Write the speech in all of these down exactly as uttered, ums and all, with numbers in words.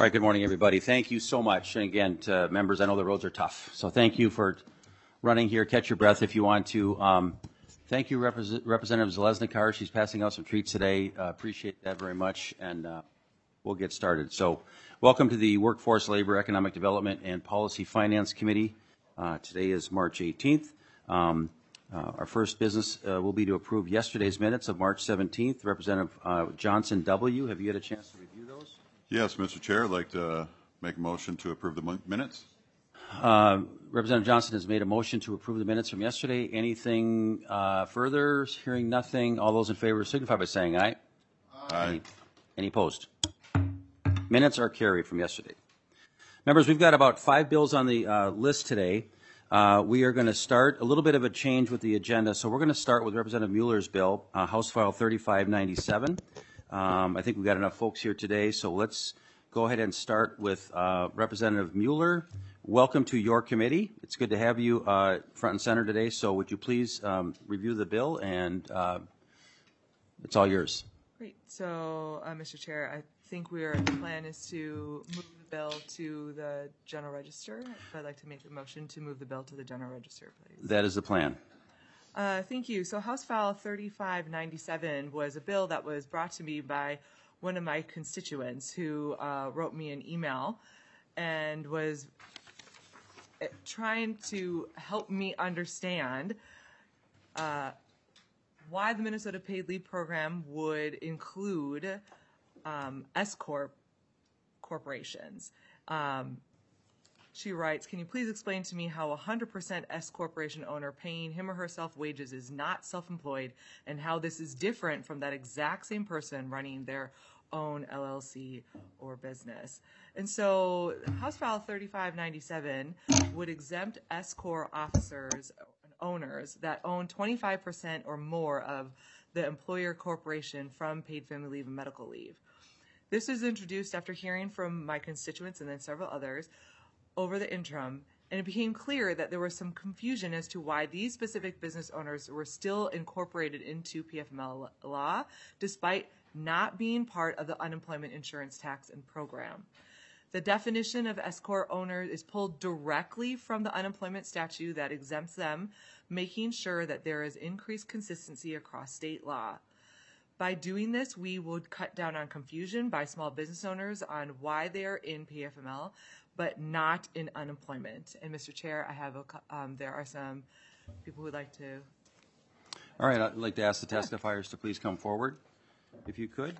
All right, good morning, everybody. Thank you so much. And again, to members, I know the roads are tough, so thank you for running here. Catch your breath if you want to. Um, thank you, Repres- Representative Zalesnikar. She's passing out some treats today. Uh, appreciate that very much, and uh, we'll get started. So welcome to the Workforce, Labor, Economic Development, and Policy Finance Committee. Uh, today is March eighteenth. Um, uh, our first business uh, will be to approve yesterday's minutes of March seventeenth. Representative uh, Johnson W., have you had a chance to review those? Yes, Mister Chair, I'd like to make a motion to approve the minutes. Uh, Representative Johnson has made a motion to approve the minutes from yesterday. Anything uh, further? Hearing nothing. All those in favor signify by saying aye. Aye. Any, any opposed? Minutes are carried from yesterday. Members, we've got about five bills on the uh, list today. Uh, we are going to start a little bit of a change with the agenda. So we're going to start with Representative Mueller's bill, uh, House File thirty-five ninety-seven. Um, I think we've got enough folks here today, so let's go ahead and start with uh, Representative Mueller. Welcome to your committee. It's good to have you uh, front and center today, so would you please um, review the bill, and uh, it's all yours. Great. So, uh, Mister Chair, I think we are, the plan is to move the bill to the General Register. I'd like to make a motion to move the bill to the General Register, please. That is the plan. Uh, thank you. So House File thirty-five ninety-seven was a bill that was brought to me by one of my constituents who uh, wrote me an email and was trying to help me understand uh, why the Minnesota Paid Leave Program would include um, S-Corp corporations. Um, She writes, can you please explain to me how a one hundred percent S-corporation owner paying him or herself wages is not self-employed, and how this is different from that exact same person running their own L L C or business? And so House File thirty-five ninety-seven would exempt S-corp officers and owners that own twenty-five percent or more of the employer corporation from paid family leave and medical leave. This was introduced after hearing from my constituents and then several others over the interim, and it became clear that there was some confusion as to why these specific business owners were still incorporated into P F M L law, despite not being part of the unemployment insurance tax and program. The definition of S-corp owner is pulled directly from the unemployment statute that exempts them, making sure that there is increased consistency across state law. By doing this, we would cut down on confusion by small business owners on why they are in P F M L, but not in unemployment. And Mister Chair, I have a, um, there are some people who would like to. All right, I'd like to ask the testifiers to please come forward, if you could.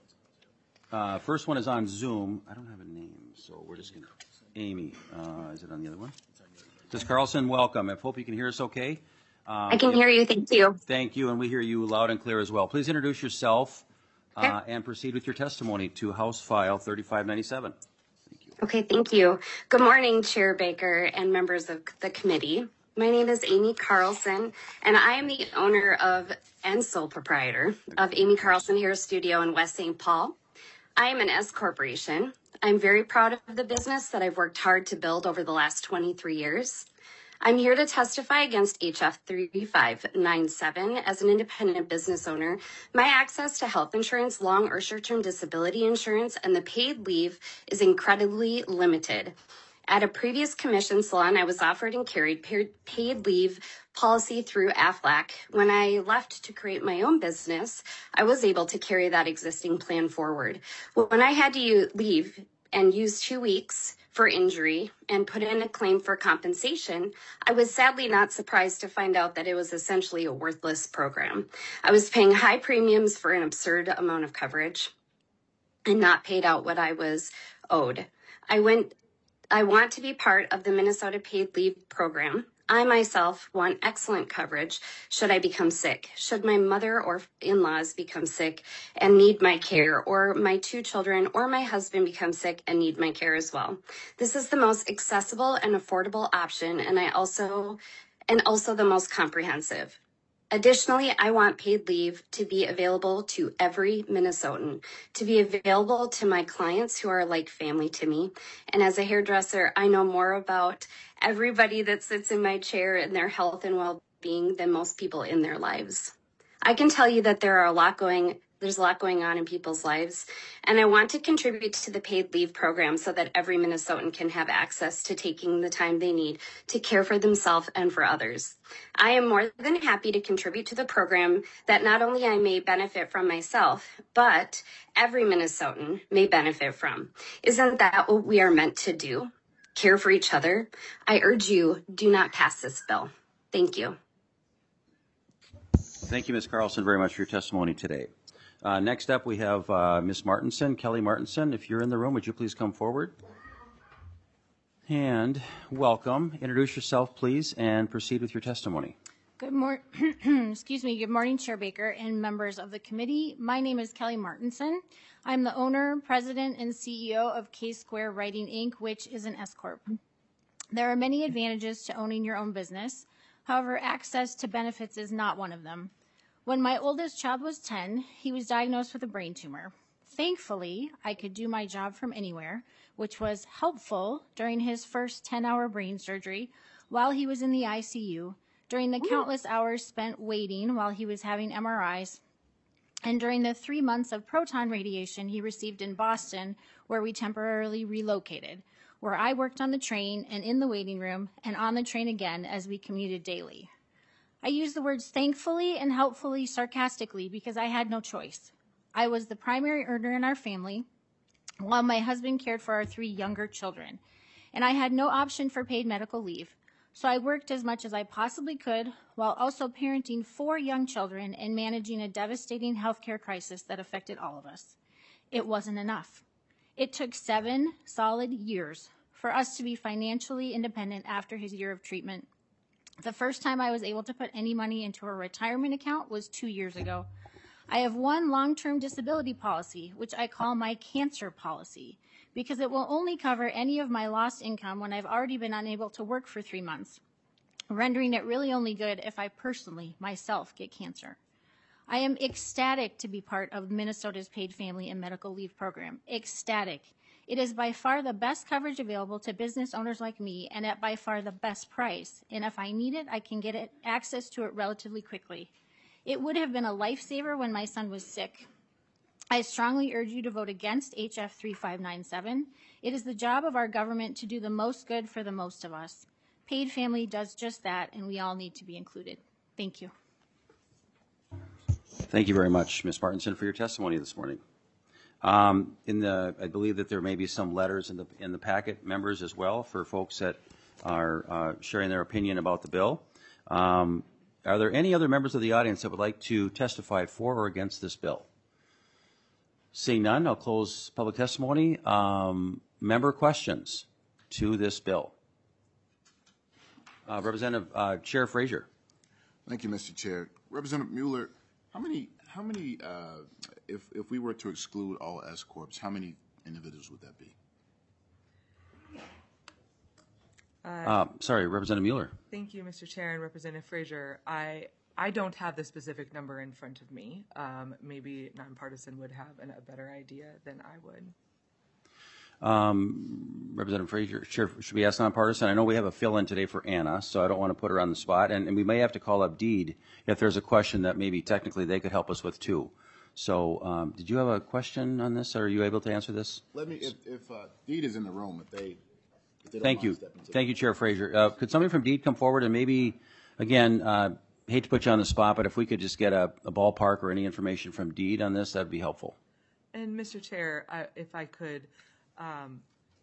Uh, first one is on Zoom. I don't have a name, so we're just going to. Amy, uh, is it on the other one? Miz Carlson, welcome. I hope you can hear us okay. Um, I can hear you. Thank you. Thank you, and we hear you loud and clear as well. Please introduce yourself uh, okay. and proceed with your testimony to House File thirty-five ninety-seven. Thank you. Okay, thank you. Good morning, Chair Baker and members of the committee. My name is Amy Carlson, and I am the owner of and sole proprietor of Amy Carlson Hair Studio in West Saint Paul. I am an S corporation. I'm very proud of the business that I've worked hard to build over the last twenty-three years. I'm here to testify against H F thirty-five ninety-seven. As an independent business owner, my access to health insurance, long or short-term disability insurance, and the paid leave is incredibly limited. At a previous commission salon, I was offered and carried paid leave policy through AFLAC. When I left to create my own business, I was able to carry that existing plan forward. When I had to leave and use two weeks for injury and put in a claim for compensation, I was sadly not surprised to find out that it was essentially a worthless program. I was paying high premiums for an absurd amount of coverage and not paid out what I was owed. I went I want to be part of the Minnesota Paid Leave Program. I myself want excellent coverage should I become sick, should my mother or in-laws become sick and need my care, or my two children or my husband become sick and need my care as well. This is the most accessible and affordable option, and I also and also the most comprehensive. Additionally, I want paid leave to be available to every Minnesotan, to be available to my clients who are like family to me. And as a hairdresser, I know more about everybody that sits in my chair and their health and well-being than most people in their lives. I can tell you that there are a lot going There's a lot going on in people's lives, and I want to contribute to the paid leave program so that every Minnesotan can have access to taking the time they need to care for themselves and for others. I am more than happy to contribute to the program that not only I may benefit from myself, but every Minnesotan may benefit from. Isn't that what we are meant to do? Care for each other? I urge you, do not pass this bill. Thank you. Thank you, Miz Carlson, very much for your testimony today. Uh, next up, we have uh, Miz Martinson, Kelly Martinson. If you're in the room, would you please come forward? And welcome. Introduce yourself, please, and proceed with your testimony. Good morning. Excuse me. Good morning, Chair Baker and members of the committee. My name is Kelly Martinson. I'm the owner, president, and C E O of K Square Writing, Incorporated, which is an S corp. There are many advantages to owning your own business. However, access to benefits is not one of them. When my oldest child was ten, he was diagnosed with a brain tumor. Thankfully, I could do my job from anywhere, which was helpful during his first ten-hour brain surgery while he was in the I C U, during the countless hours spent waiting while he was having M R Is, and during the three months of proton radiation he received in Boston, where we temporarily relocated, where I worked on the train and in the waiting room and on the train again as we commuted daily. I use the words thankfully and helpfully sarcastically because I had no choice. I was the primary earner in our family while my husband cared for our three younger children, and I had no option for paid medical leave. So I worked as much as I possibly could while also parenting four young children and managing a devastating healthcare crisis that affected all of us. It wasn't enough. It took seven solid years for us to be financially independent after his year of treatment. The first time I was able to put any money into a retirement account was two years ago. I have one long-term disability policy, which I call my cancer policy, because it will only cover any of my lost income when I've already been unable to work for three months, rendering it really only good if I personally, myself, get cancer. I am ecstatic to be part of Minnesota's paid family and medical leave program. Ecstatic. It is by far the best coverage available to business owners like me and at by far the best price. And if I need it, I can get it, access to it relatively quickly. It would have been a lifesaver when my son was sick. I strongly urge you to vote against H F three five nine seven. It is the job of our government to do the most good for the most of us. Paid family does just that, and we all need to be included. Thank you. Thank you very much, Miz Martinson, for your testimony this morning. Um, in the, I believe that there may be some letters in the in the packet, members as well, for folks that are uh, sharing their opinion about the bill. Um, are there any other members of the audience that would like to testify for or against this bill? Seeing none, I'll close public testimony. Um, member questions to this bill. Uh, Representative uh, Chair Frazier. Thank you, Mister Chair. Representative Mueller, how many, how many, uh, if if we were to exclude all S corps, how many individuals would that be? Uh, sorry, Representative Mueller. Thank you, Mister Chair and Representative Frazier. I I don't have the specific number in front of me. Um, maybe nonpartisan would have an, a better idea than I would. Um, Representative Frazier, Chair, should we ask nonpartisan? I know we have a fill-in today for Anna, so I don't want to put her on the spot, and, and we may have to call up Deed if there's a question that maybe technically they could help us with too. So, um, did you have a question on this? Or are you able to answer this? Let me, if, if uh, Deed is in the room, if they, if they don't Thank mind you. stepping to- Thank you, Chair Frazier. Uh, could somebody from Deed come forward and maybe, again, uh, hate to put you on the spot, but if we could just get a, a ballpark or any information from Deed on this, that'd be helpful. And Mister Chair, I, if I could, um,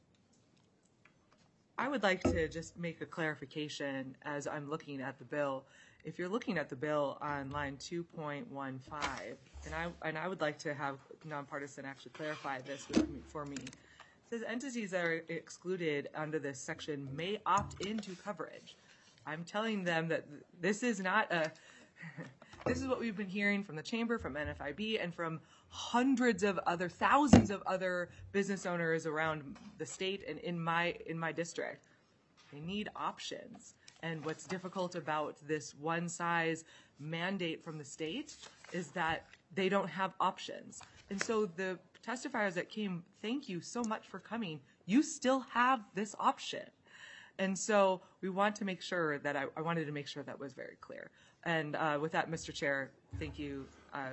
I would like to just make a clarification as I'm looking at the bill. If you're looking at the bill on line two point one five, and I and I would like to have nonpartisan actually clarify this with me, for me. It says entities that are excluded under this section may opt into coverage. I'm telling them that this is not a, this is what we've been hearing from the Chamber, from N F I B, and from hundreds of other, thousands of other business owners around the state and in my in my district. They need options. And what's difficult about this one size mandate from the state is that they don't have options. And so the testifiers that came, thank you so much for coming. You still have this option. And so we want to make sure that I, I wanted to make sure that was very clear. And uh, with that, Mister Chair, thank you. Uh,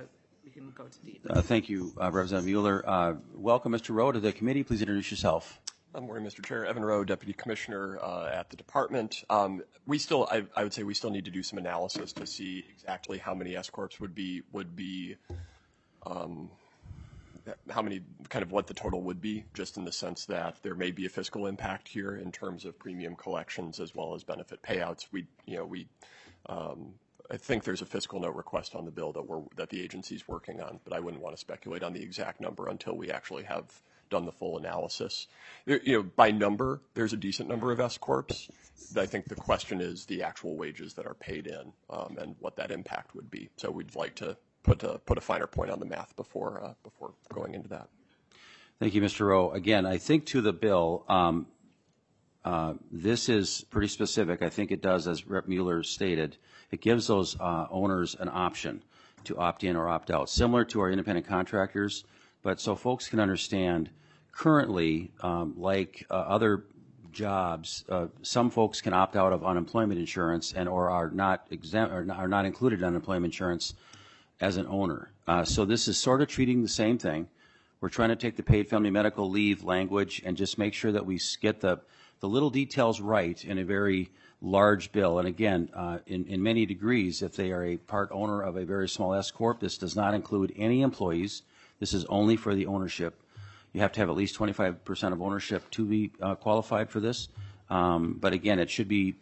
we can go to D. Uh, thank you, uh, Representative Mueller. Uh, welcome, Mister Rowe, to the committee. Please introduce yourself. Good morning, Mister Chair. Evan Rowe, Deputy Commissioner uh, at the department. Um, we still, I, I would say, we still need to do some analysis to see exactly how many S corps would be would be, um, how many, kind of what the total would be, just in the sense that there may be a fiscal impact here in terms of premium collections as well as benefit payouts. We, you know, we. Um, I think there's a fiscal note request on the bill that we're that the agency's working on, but I wouldn't want to speculate on the exact number until we actually have done the full analysis. There, you know, by number, there's a decent number of S corps. I think the question is the actual wages that are paid in um, and what that impact would be. So we'd like to put a put a finer point on the math before uh, before going into that. Thank you, Mister Rowe. Again, I think to the bill, um, uh, this is pretty specific. I think it does, as Representative Mueller stated, it gives those uh, owners an option to opt in or opt out, similar to our independent contractors. But so folks can understand, currently, um, like uh, other jobs, uh, some folks can opt out of unemployment insurance and or are not exempt or are not included in unemployment insurance as an owner. Uh, so this is sort of treating the same thing. We're trying to take the paid family medical leave language and just make sure that we get the the little details right in a very large bill. And again, uh, in, in many degrees, if they are a part owner of a very small S corp, this does not include any employees. This is only for the ownership. You have to have at least twenty-five percent of ownership to be uh, qualified for this. Um, but again, it should be,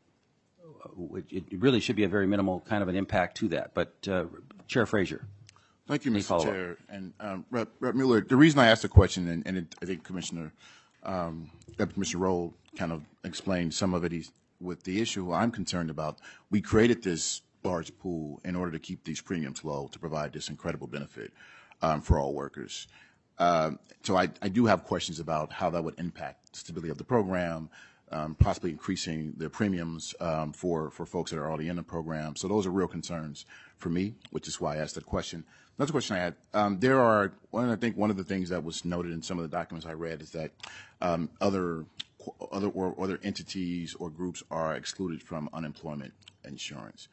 it really should be a very minimal kind of an impact to that. But uh, Chair Frazier. Thank you, Mister Chair. And um, Rep. Rep. Mueller, the reason I asked the question, and, and it, I think Commissioner, um, Deputy Commissioner Rowe kind of explained some of it he's, with the issue I'm concerned about. We created this large pool in order to keep these premiums low to provide this incredible benefit um, for all workers. Um, so I, I do have questions about how that would impact the stability of the program, um, possibly increasing the premiums um, for, for folks that are already in the program. So those are real concerns for me, which is why I asked that question. Another question I had, um, there are, one, I think one of the things that was noted in some of the documents I read is that um, other other or other entities or groups are excluded from unemployment insurance.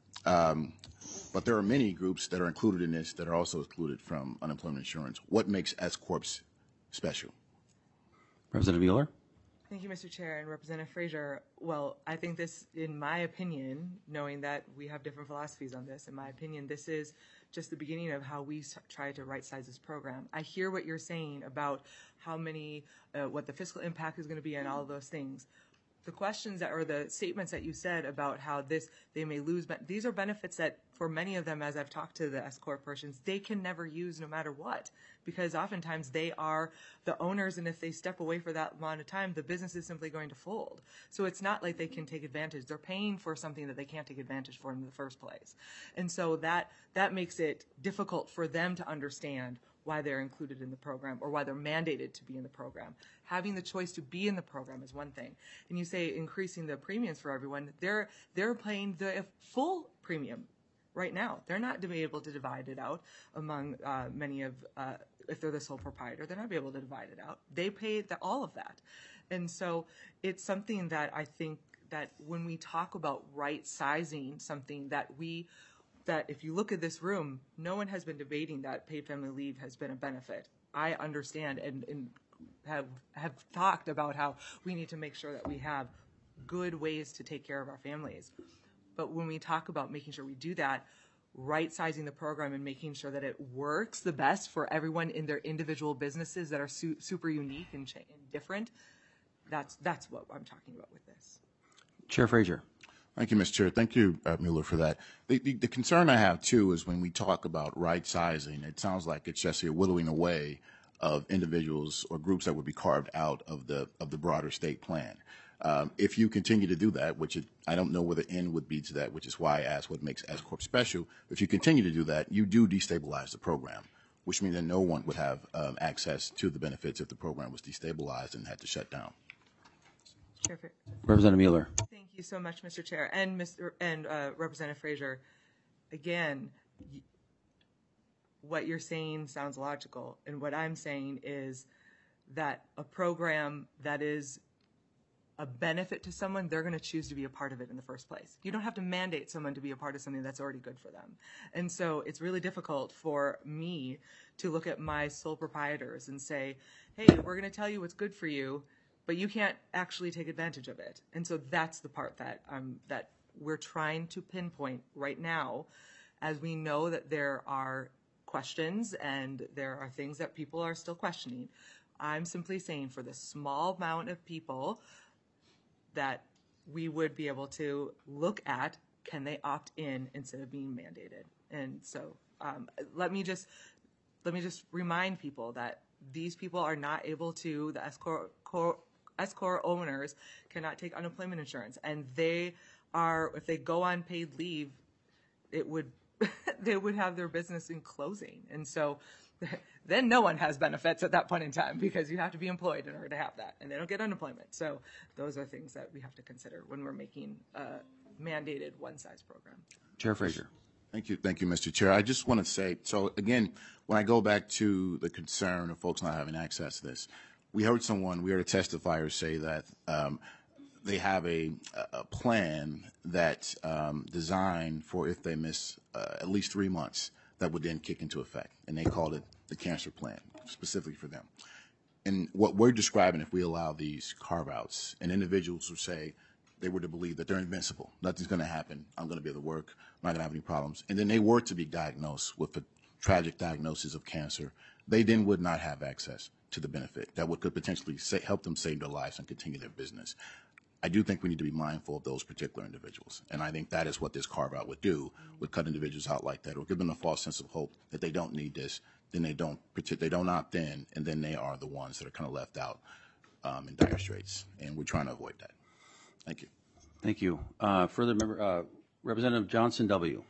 Um, but there are many groups that are included in this that are also excluded from unemployment insurance. What makes S corps special? Representative Mueller. Thank you, Mister Chair, and Representative Frazier. Well, I think this, in my opinion, knowing that we have different philosophies on this, in my opinion, this is just the beginning of how we try to right-size this program. I hear what you're saying about how many, uh, what the fiscal impact is going to be and all of those things. The questions that, or the statements that you said about how this, they may lose, but these are benefits that for many of them, as I've talked to the S corp persons, they can never use no matter what, because oftentimes they are the owners, and if they step away for that amount of time, the business is simply going to fold. So it's not like they can take advantage. They're paying for something that they can't take advantage for in the first place. And so that, that makes it difficult for them to understand why they're included in the program or why they're mandated to be in the program. Having the choice to be in the program is one thing. And you say increasing the premiums for everyone, they're, they're paying the full premium right now. They're not to be able to divide it out among uh, many of, uh, if they're the sole proprietor, they're not be able to divide it out. They pay the, all of that. And so it's something that I think that when we talk about right sizing something that we, that if you look at this room, no one has been debating that paid family leave has been a benefit. I understand and, and have have talked about how we need to make sure that we have good ways to take care of our families. But when we talk about making sure we do that, right-sizing the program and making sure that it works the best for everyone in their individual businesses that are su super unique and, ch and different, that's, that's what I'm talking about with this. Chair Frazier. Thank you, Mister Chair. Thank you, uh, Mueller, for that. The, the, the concern I have, too, is when we talk about right-sizing, it sounds like it's just a whittling away of individuals or groups that would be carved out of the, of the broader state plan. Um, if you continue to do that, which it, I don't know where the end would be to that, which is why I asked what makes S corp special. If you continue to do that, you do destabilize the program, which means that no one would have um, access to the benefits if the program was destabilized and had to shut down. Perfect. Representative Mueller. Thank you so much, Mister Chair, and Mister and uh, Representative Frazier. Again, what you're saying sounds logical, and what I'm saying is that a program that is a benefit to someone, they're going to choose to be a part of it in the first place. You don't have to mandate someone to be a part of something that's already good for them. And so it's really difficult for me to look at my sole proprietors and say, hey, we're going to tell you what's good for you, but you can't actually take advantage of it. And so that's the part that um, that we're trying to pinpoint right now, as we know that there are questions and there are things that people are still questioning. I'm simply saying for the small amount of people that we would be able to look at, can they opt in instead of being mandated? And so um, let me just let me just remind people that these people are not able to, the S-Corp, S-Corp owners cannot take unemployment insurance, and they are, if they go on paid leave, it would they would have their business in closing. And so then no one has benefits at that point in time, because you have to be employed in order to have that, and they don't get unemployment. So those are things that we have to consider when we're making a mandated one-size program. Chair Frazier. Thank you. Thank you, Mister Chair. I just want to say, so again, when I go back to the concern of folks not having access to this, we heard someone, we heard a testifier say that um, they have a, a plan that um, designed for if they miss uh, at least three months, that would then kick into effect. And they called it the cancer plan, specifically for them. And what we're describing, if we allow these carve-outs, and individuals would say they were to believe that they're invincible, nothing's going to happen, I'm going to be able to work, I'm not going to have any problems, and then they were to be diagnosed with a tragic diagnosis of cancer, they then would not have access to the benefit that would could potentially say, help them save their lives and continue their business. I do think we need to be mindful of those particular individuals, and I think that is what this carve-out would do, would cut individuals out like that, or give them a false sense of hope that they don't need this, then they don't they don't opt in, and then they are the ones that are kind of left out um, in dire straits, and we're trying to avoid that. Thank you. Thank you. Uh, further, member, uh, Representative Johnson W.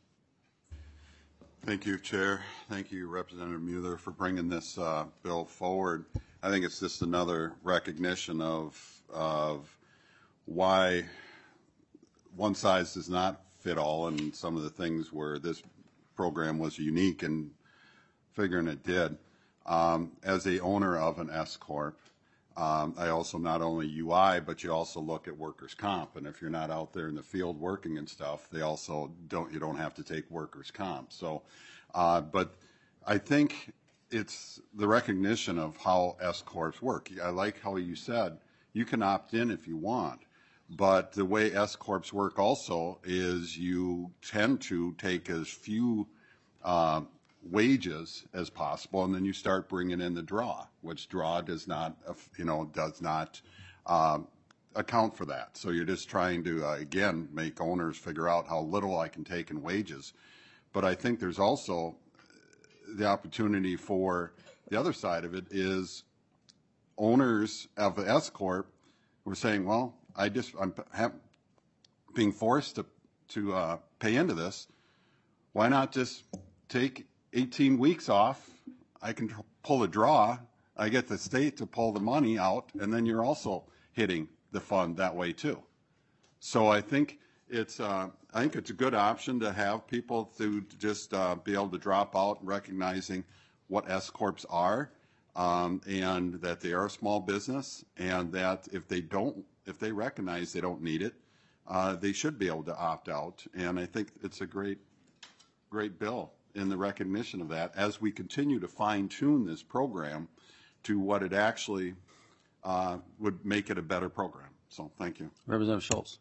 Thank you, Chair. Thank you, Representative Mueller, for bringing this uh, bill forward. I think it's just another recognition of of why one size does not fit all, and some of the things where this program was unique and figuring it did. Um, as a owner of an S-Corp, um, I also not only U I, but you also look at workers' comp, and if you're not out there in the field working and stuff, they also don't, you don't have to take workers' comp. So, uh, but I think it's the recognition of how S-Corps work. I like how you said you can opt in if you want, but the way S-Corps work also is you tend to take as few uh, wages as possible, and then you start bringing in the draw, which draw does not, you know, does not um, account for that. So you're just trying to, uh, again, make owners figure out how little I can take in wages. But I think there's also the opportunity for the other side of it is owners of the S-Corp were saying, well, I just, I'm have, being forced to, to uh, pay into this. Why not just take eighteen weeks off? I can pull a draw. I get the state to pull the money out, and then you're also hitting the fund that way too. So I think it's, uh, I think it's a good option to have people to just uh, be able to drop out, recognizing what S-Corps are, um, and that they are a small business, and that if they don't, if they recognize they don't need it, uh, they should be able to opt out. And I think it's a great, great bill in the recognition of that as we continue to fine-tune this program to what it actually uh, would make it a better program. So thank you. Representative Schultz.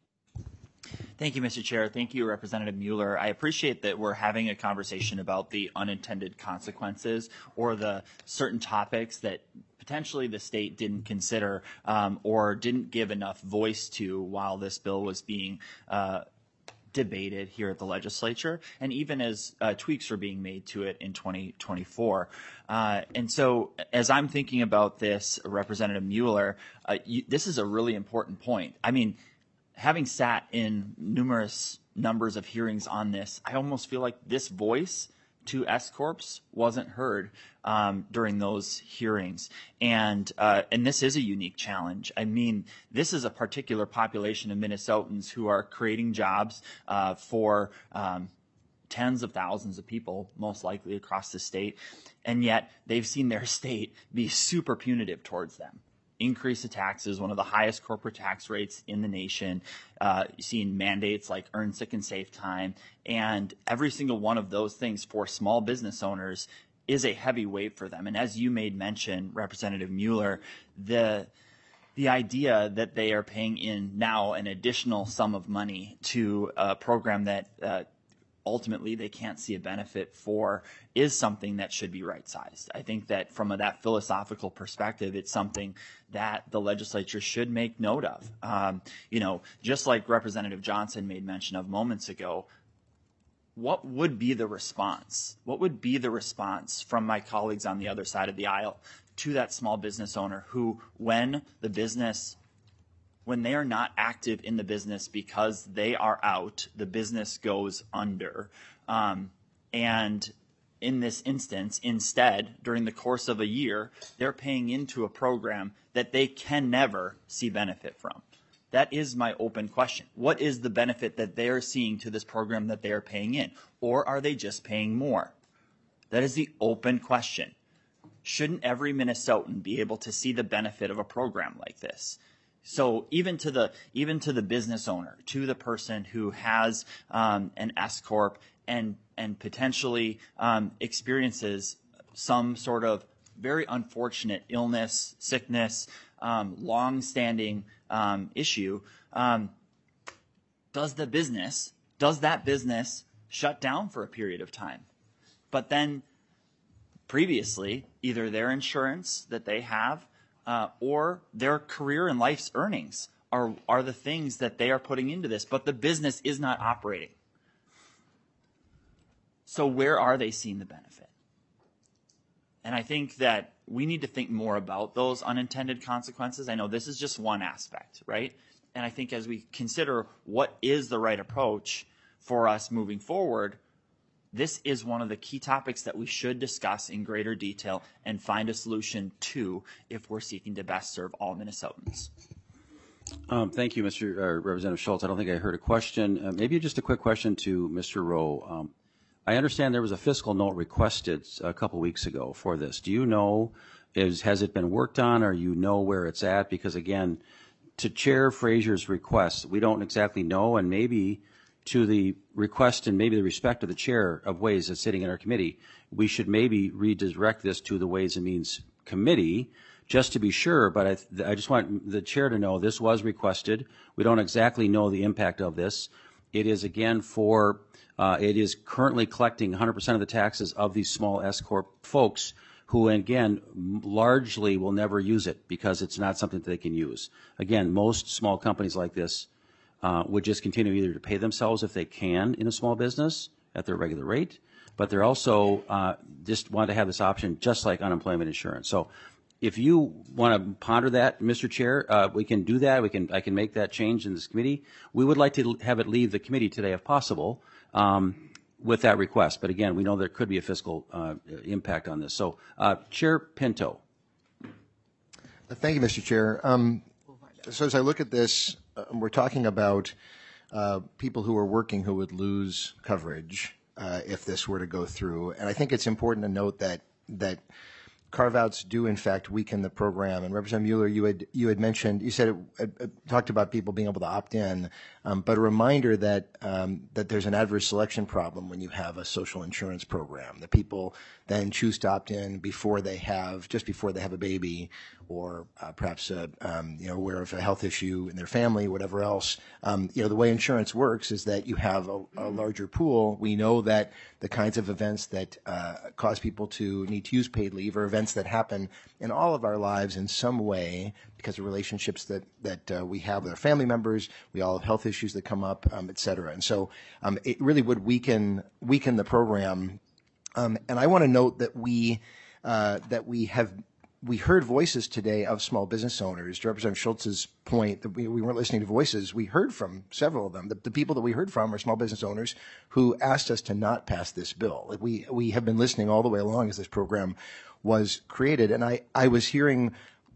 Thank you, Mister Chair. Thank you, Representative Mueller. I appreciate that we're having a conversation about the unintended consequences or the certain topics that potentially the state didn't consider um, or didn't give enough voice to while this bill was being uh, debated here at the legislature, and even as uh, tweaks are being made to it in twenty twenty-four. Uh, and so as I'm thinking about this, Representative Mueller, uh, you, this is a really important point. I mean, having sat in numerous numbers of hearings on this, I almost feel like this voice to S-Corps wasn't heard um, during those hearings. And uh, and this is a unique challenge. I mean, this is a particular population of Minnesotans who are creating jobs uh, for um, tens of thousands of people, most likely across the state, and yet they've seen their state be super punitive towards them. increase the taxes, one of the highest corporate tax rates in the nation. Uh, you've seen mandates like earn sick and safe time, and every single one of those things for small business owners is a heavy weight for them. And as you made mention, Representative Mueller, the the idea that they are paying in now an additional sum of money to a program that uh, ultimately they can't see a benefit for is something that should be right-sized. I think that from a, that philosophical perspective, it's something that the legislature should make note of. Um, you know, just like Representative Johnson made mention of moments ago, what would be the response? What would be the response from my colleagues on the other side of the aisle to that small business owner who, when the business, when they are not active in the business because they are out, the business goes under. Um, and in this instance, instead, during the course of a year, they're paying into a program that they can never see benefit from. That is my open question. What is the benefit that they are seeing to this program that they are paying in? Or are they just paying more? That is the open question. Shouldn't every Minnesotan be able to see the benefit of a program like this? So even to the even to the business owner, to the person who has um, an S corp and and potentially um, experiences some sort of very unfortunate illness, sickness, um, long-standing um, issue, um, does the business does that business shut down for a period of time? But then previously, either their insurance that they have uh, or their career and life's earnings are, are the things that they are putting into this, but the business is not operating. So where are they seeing the benefit? And I think that we need to think more about those unintended consequences. I know this is just one aspect, right? And I think as we consider what is the right approach for us moving forward, this is one of the key topics that we should discuss in greater detail and find a solution to if we're seeking to best serve all Minnesotans. Um, thank you, Mister Uh, Representative Schultz. I don't think I heard a question. Uh, maybe just a quick question to Mister Rowe. Um, I understand there was a fiscal note requested a couple weeks ago for this. Do you know, is, has it been worked on, or you know where it's at? Because again, to Chair Frazier's request, we don't exactly know, and maybe to the request and maybe the respect of the chair of Ways that's sitting in our committee, we should maybe redirect this to the Ways and Means Committee just to be sure. But I, I just want the chair to know this was requested. We don't exactly know the impact of this. It is again for, uh, it is currently collecting one hundred percent of the taxes of these small S corp folks who, again, largely will never use it because it's not something that they can use. Again, most small companies like this Uh, would just continue either to pay themselves if they can in a small business at their regular rate, but they're also uh, just want to have this option just like unemployment insurance. So if you want to ponder that, Mister Chair, uh, we can do that. We can I can make that change in this committee. We would like to have it leave the committee today if possible um, with that request. But again, we know there could be a fiscal uh, impact on this. So uh, Chair Pinto. Thank you, Mister Chair. Um, so as I look at this, uh, we're talking about uh, people who are working who would lose coverage uh, if this were to go through. And I think it's important to note that that carve-outs do in fact weaken the program. And Representative Mueller, you had you had mentioned, you said it, it, it talked about people being able to opt in, um, but a reminder that um, that there's an adverse selection problem when you have a social insurance program. That people then choose to opt in before they have just before they have a baby, or uh, perhaps a, um, you know aware of a health issue in their family, whatever else. Um, you know the way insurance works is that you have a, a larger pool. We know that the kinds of events that uh, cause people to need to use paid leave are events that happen in all of our lives in some way because of relationships that that uh, we have with our family members. We all have health issues that come up, um, et cetera. And so um, it really would weaken weaken the program. Um, and I want to note that we uh, that we have we heard voices today of small business owners. To Representative Schultz's point that we, we weren't listening to voices, we heard from several of them. The, the people that we heard from are small business owners who asked us to not pass this bill. Like we we have been listening all the way along as this program was created, and I I was hearing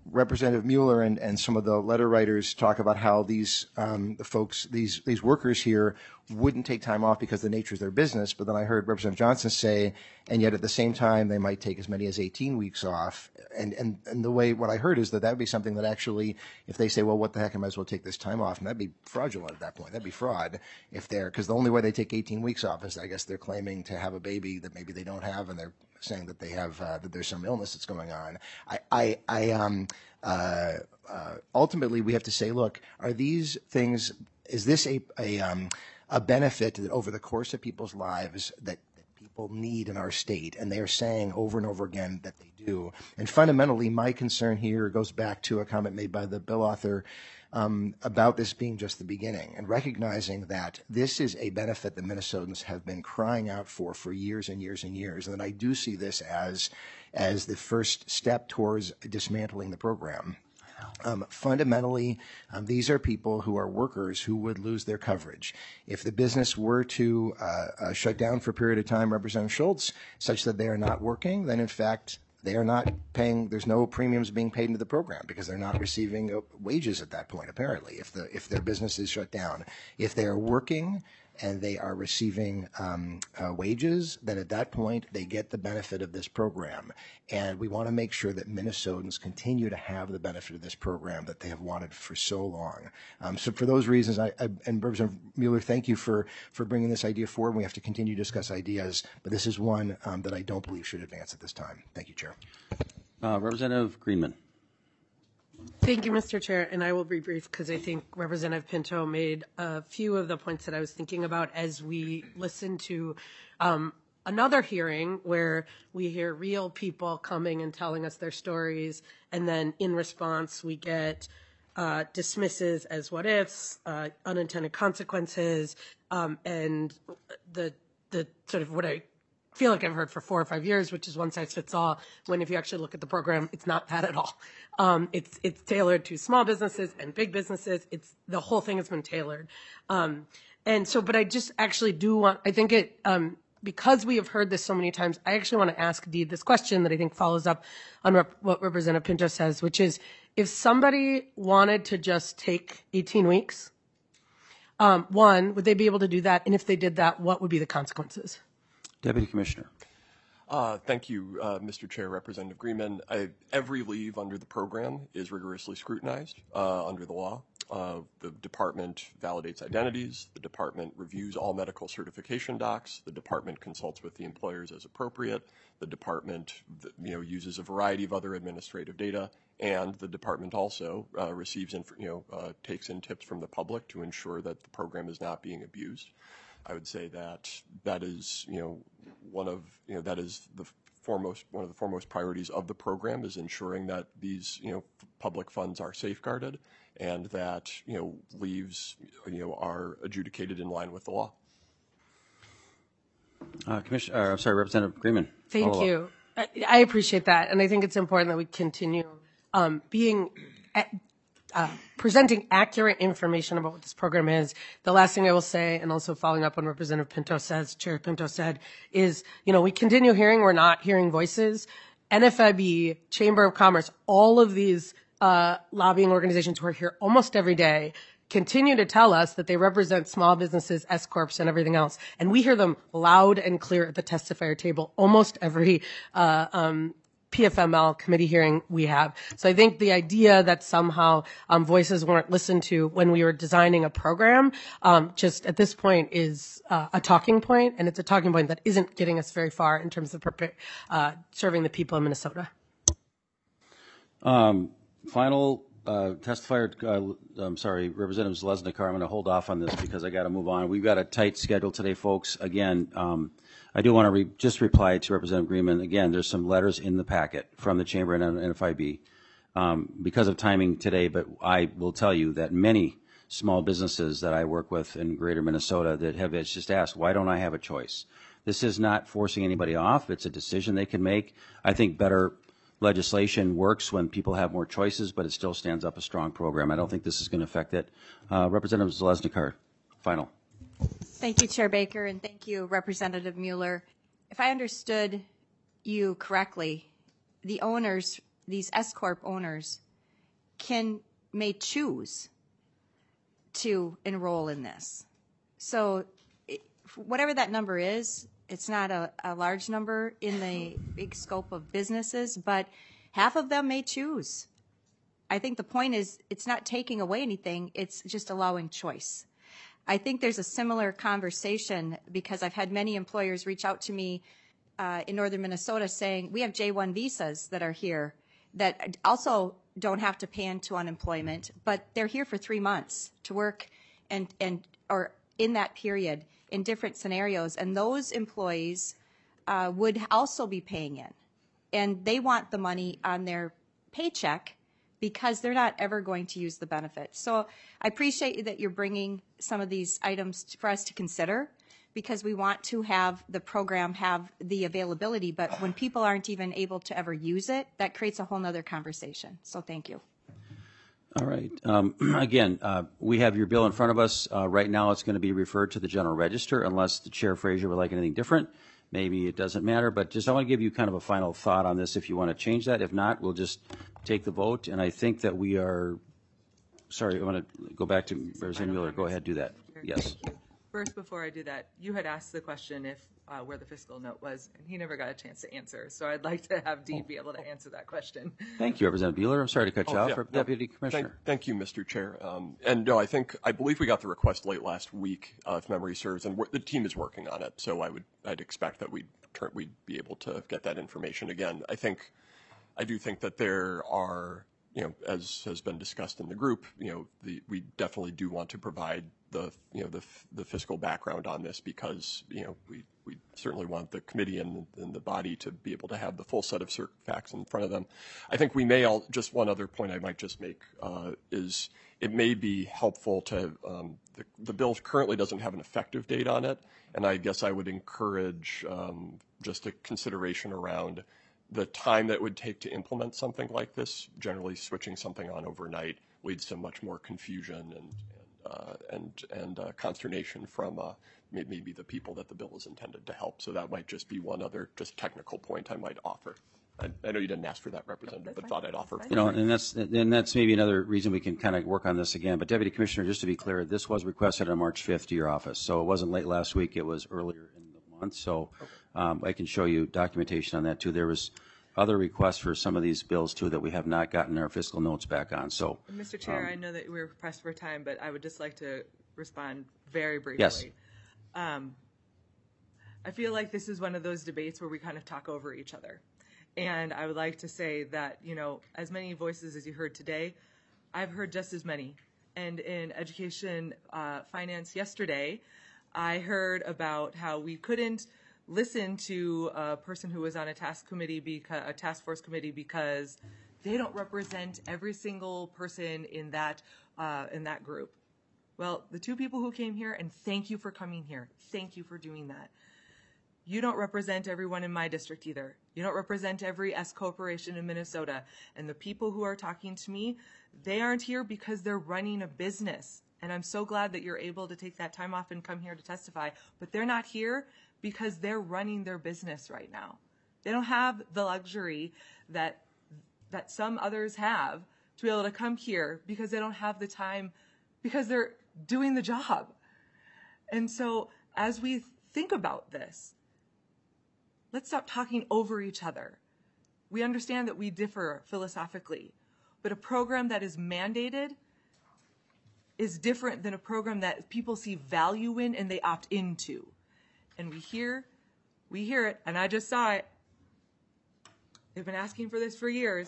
Representative Mueller and, and some of the letter writers talk about how these um, the folks, these these workers here wouldn't take time off because the nature of their business. But then I heard Representative Johnson say, and yet at the same time they might take as many as eighteen weeks off. And and and the way what I heard is that that would be something that actually, if they say, well, what the heck, I might as well take this time off, and that'd be fraudulent at that point. That'd be fraud if they're, because the only way they take eighteen weeks off is I guess they're claiming to have a baby that maybe they don't have, and they're saying that they have uh, that there's some illness that's going on. I I, I um uh, uh ultimately we have to say, look, are these things? Is this a a um a benefit that over the course of people's lives that people need in our state? And they are saying over and over again that they do. And fundamentally, my concern here goes back to a comment made by the bill author um, about this being just the beginning, and recognizing that this is a benefit that Minnesotans have been crying out for for years and years and years. And that I do see this as, as the first step towards dismantling the program. Um, fundamentally, um, these are people who are workers who would lose their coverage. If the business were to uh, uh, shut down for a period of time, Representative Schultz, such that they are not working, then in fact they are not paying, there's no premiums being paid into the program because they're not receiving uh, wages at that point, apparently, if the if their business is shut down. If they are working and they are receiving um, uh, wages, then at that point they get the benefit of this program. And we want to make sure that Minnesotans continue to have the benefit of this program that they have wanted for so long. Um, so for those reasons, I, I and Representative Mueller, thank you for, for bringing this idea forward. We have to continue to discuss ideas, but this is one um, that I don't believe should advance at this time. Thank you, Chair. Uh, Representative Greenman. Thank you, Mister Chair, and I will be brief because I think Representative Pinto made a few of the points that I was thinking about as we listen to um, another hearing where we hear real people coming and telling us their stories, and then in response we get uh, dismisses as what ifs, uh, unintended consequences, um, and the the sort of what I feel like I've heard for four or five years, which is one size fits all, when if you actually look at the program, it's not that at all. Um, it's it's tailored to small businesses and big businesses. It's the whole thing has been tailored. Um, and so, but I just actually do want, I think it, um, because we have heard this so many times, I actually want to ask Dee this question that I think follows up on rep- what Representative Pinto says, which is if somebody wanted to just take eighteen weeks, um, one, would they be able to do that? And if they did that, what would be the consequences? Deputy Commissioner. Uh, thank you, uh, Mister Chair, Representative Greenman. I, every leave under the program is rigorously scrutinized uh, under the law. Uh, the department validates identities. The department reviews all medical certification docs. The department consults with the employers as appropriate. The department, you know, uses a variety of other administrative data, and the department also uh, receives, inf- you know, uh, takes in tips from the public to ensure that the program is not being abused. I would say that that is, you know, one of, you know, that is the foremost, one of the foremost priorities of the program is ensuring that these, you know, public funds are safeguarded and that, you know, leaves, you know, are adjudicated in line with the law. Uh, Commissioner, uh, I'm sorry, Representative Greenman. Thank you. I, I appreciate that, and I think it's important that we continue um, being. At, Uh, presenting accurate information about what this program is. The last thing I will say, and also following up on Representative Pinto says, Chair Pinto said, is, you know, we continue hearing, we're not hearing voices. N F I B, Chamber of Commerce, all of these uh, lobbying organizations who are here almost every day continue to tell us that they represent small businesses, S corps, and everything else. And we hear them loud and clear at the testifier table almost every uh, um, P F M L committee hearing we have. So I think the idea that somehow um, voices weren't listened to when we were designing a program um, just at this point is uh, a talking point, and it's a talking point that isn't getting us very far in terms of prepare, uh, serving the people of Minnesota. Um, final uh, testifier, uh, I'm sorry, Representative Zalesnikar, I'm going to hold off on this because I got to move on. We've got a tight schedule today, folks. Again, um, I do want to re- just reply to Representative Greenman. Again, there's some letters in the packet from the Chamber and N F I B um, because of timing today, but I will tell you that many small businesses that I work with in greater Minnesota that have just asked, why don't I have a choice? This is not forcing anybody off. It's a decision they can make. I think better legislation works when people have more choices, but it still stands up a strong program. I don't think this is going to affect it. Uh, Representative Zalesnikar, final. Thank you, Chair Baker, and thank you, Representative Mueller. If I understood you correctly, the owners, these S corp owners, can may choose to enroll in this. So it, whatever that number is, it's not a, a large number in the big scope of businesses, but half of them may choose. I think the point is it's not taking away anything, it's just allowing choice. I think there's a similar conversation because I've had many employers reach out to me uh, in northern Minnesota saying, we have J one visas that are here that also don't have to pay into unemployment, but they're here for three months to work and, and or in that period in different scenarios. And those employees uh, would also be paying in. And they want the money on their paycheck because they're not ever going to use the benefit. So I appreciate that you're bringing some of these items for us to consider because we want to have the program have the availability, but when people aren't even able to ever use it, that creates a whole nother conversation. So thank you. All right. Um, again, uh, we have your bill in front of us. Uh, right now it's going to be referred to the General Register unless the Chair Frazier would like anything different. Maybe it doesn't matter, but just I want to give you kind of a final thought on this if you want to change that. If not, we'll just take the vote. And I think that we are, sorry, I want to go back to Representative Mueller. Go ahead, do that. Yes. First, before I do that, you had asked the question if uh, where the fiscal note was, and he never got a chance to answer. So I'd like to have Dee be able to answer that question. Thank you, Representative Mueller. I'm sorry to cut you Oh, off. yeah, For no, Deputy Commissioner. Thank, thank you, Mister Chair. Um, and no, I think I believe we got the request late last week, uh, if memory serves, and we're, the team is working on it. So I would I'd expect that we'd turn, we'd be able to get that information again. I think I do think that there are, you know, as has been discussed in the group, you know, the, we definitely do want to provide the, you know, the, the fiscal background on this because, you know, we, we certainly want the committee and, and the body to be able to have the full set of facts in front of them. I think we may all, just one other point I might just make uh, is it may be helpful to, um, the, the bill currently doesn't have an effective date on it, and I guess I would encourage um, just a consideration around the time that it would take to implement something like this. Generally, switching something on overnight leads to much more confusion and and uh, and, and uh, consternation from uh, maybe the people that the bill is intended to help. So that might just be one other just technical point I might offer. I, I know you didn't ask for that, Representative, but thought I'd offer. You know, and that's and that's maybe another reason we can kind of work on this again. But Deputy Commissioner, just to be clear, this was requested on March fifth to your office, so it wasn't late last week. It was earlier in the month. So um, I can show you documentation on that too. There was other requests for some of these bills too that we have not gotten our fiscal notes back on. So, Mister Chair, um, I know that we're pressed for time, but I would just like to respond very briefly. Yes. Um, I feel like this is one of those debates where we kind of talk over each other. And I would like to say that, you know, as many voices as you heard today, I've heard just as many. And in education uh, finance yesterday, I heard about how we couldn't listen to a person who was on a task committee, because, a task force committee, because they don't represent every single person in that uh, in that group. Well, the two people who came here, and thank you for coming here. Thank you for doing that. You don't represent everyone in my district either. You don't represent every S corporation in Minnesota. And the people who are talking to me, they aren't here because they're running a business. And I'm so glad that you're able to take that time off and come here to testify. But they're not here because they're running their business right now. They don't have the luxury that that some others have to be able to come here because they don't have the time, because they're doing the job. And so as we think about this, let's stop talking over each other. We understand that we differ philosophically, but a program that is mandated is different than a program that people see value in and they opt into. And we hear, we hear it, and I just saw it. They've been asking for this for years.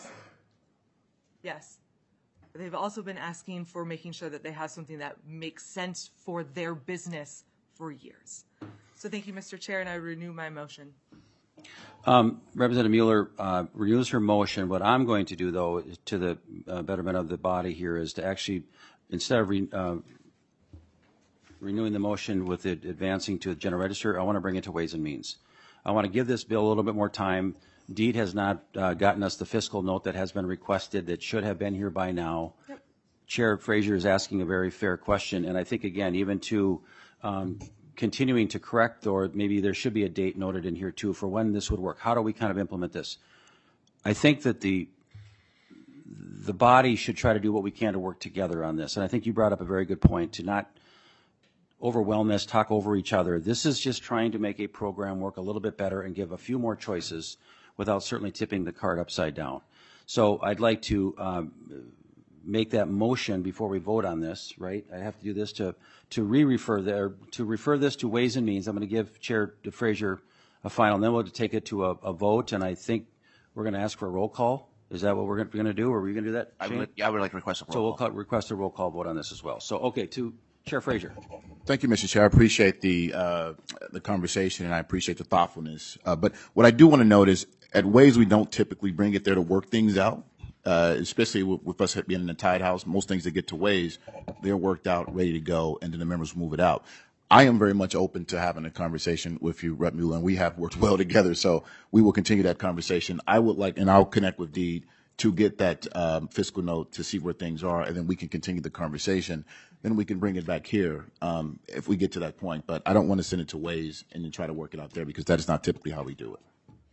Yes. But they've also been asking for making sure that they have something that makes sense for their business for years. So thank you, Mister Chair, and I renew my motion. Um, Representative Mueller uh, renews her motion. What I'm going to do, though, to the uh, betterment of the body here, is to actually, instead of re, uh, renewing the motion with it advancing to the General Register, I want to bring it to Ways and Means. I want to give this bill a little bit more time. Deed has not uh, gotten us the fiscal note that has been requested that should have been here by now. Yep. Chair Frazier is asking a very fair question, and I think, again, even to um, continuing to correct, or maybe there should be a date noted in here too for when this would work. How do we kind of implement this? I think that the the body should try to do what we can to work together on this. And I think you brought up a very good point, to not overwhelm us, talk over each other. This is just trying to make a program work a little bit better and give a few more choices without certainly tipping the cart upside down. So I'd like to um, make that motion before we vote on this, right? I have to do this to, to re-refer there, to refer this to Ways and Means. I'm going to give Chair Frazier a final, and then we'll take it to a, a vote, and I think we're going to ask for a roll call. Is that what we're going to do, or are we going to do that, I Shane? would, yeah, I would like to request a roll So we'll call. call, request a roll call vote on this as well. So, okay, to Chair Frazier. Thank you, Mister Chair. I appreciate the uh, the conversation, and I appreciate the thoughtfulness. Uh, but what I do want to note is, at Ways, we don't typically bring it there to work things out, uh, especially with, with us being in the tied house. Most things that get to Ways, they're worked out, ready to go, and then the members move it out. I am very much open to having a conversation with you, Representative Mueller, and we have worked well together, so we will continue that conversation. I would like, and I'll connect with Deed to get that um, fiscal note to see where things are, and then we can continue the conversation. Then we can bring it back here um, if we get to that point. But I don't want to send it to Ways and then try to work it out there, because that is not typically how we do it.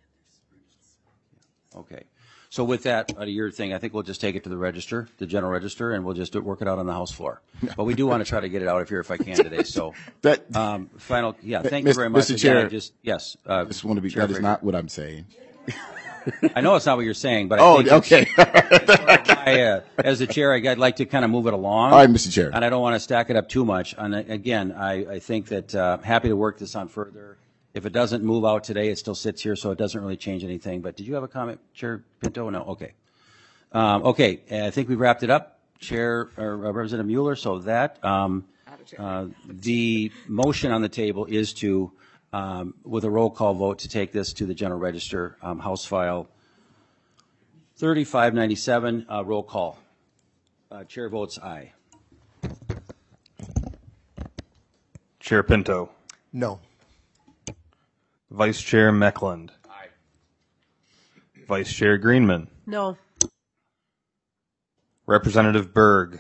Okay. So with that, out of your thing, I think we'll just take it to the register, the general register, and we'll just do, work it out on the House floor. But we do want to try to get it out of here if I can today. So that um, final, yeah, thank Mister you very much. Mister Again, Chair, I just yes, uh, I just want to be. Chair That is Frazier. not what I'm saying. I know it's not what you're saying, but I Oh, think okay. I, uh, as the chair, I'd like to kind of move it along. All right, Mister Chair. And I don't want to stack it up too much. And uh, again, I, I think that uh, happy to work this on further. If it doesn't move out today, it still sits here, so it doesn't really change anything. But did you have a comment, Chair Pinto? No. Okay. Um, okay. I think we've wrapped it up, Chair or uh, Representative Mueller. So that um, uh, the motion on the table is to, um, with a roll call vote, to take this to the General Register, um, House File thirty-five ninety-seven. Uh, roll call. Uh, Chair votes aye. Chair Pinto. No. Vice Chair Meckland. Aye. Vice Chair Greenman. No. Representative Berg.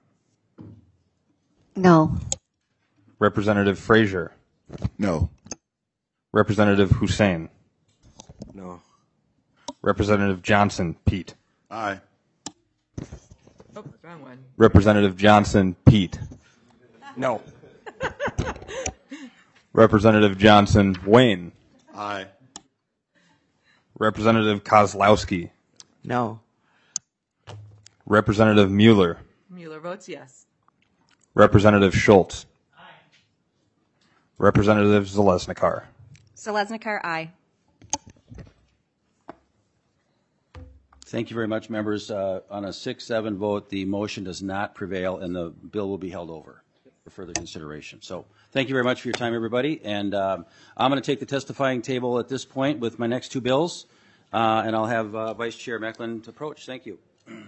No. Representative Frazier. No. Representative Hussein. No. Representative Johnson, Pete. Aye. Oh, wrong one. Representative Johnson, Pete. No. Representative Johnson, Wayne. Aye. Representative Kozlowski. No. Representative Mueller. Mueller votes yes. Representative Schultz. Aye. Representative Zalesnikar. Selesnikar, aye. Thank you very much, members. Uh, on a six seven vote, the motion does not prevail, and the bill will be held over for further consideration. So thank you very much for your time, everybody. And um, I'm going to take the testifying table at this point with my next two bills, uh, and I'll have uh, Vice Chair Meckland approach. Thank you.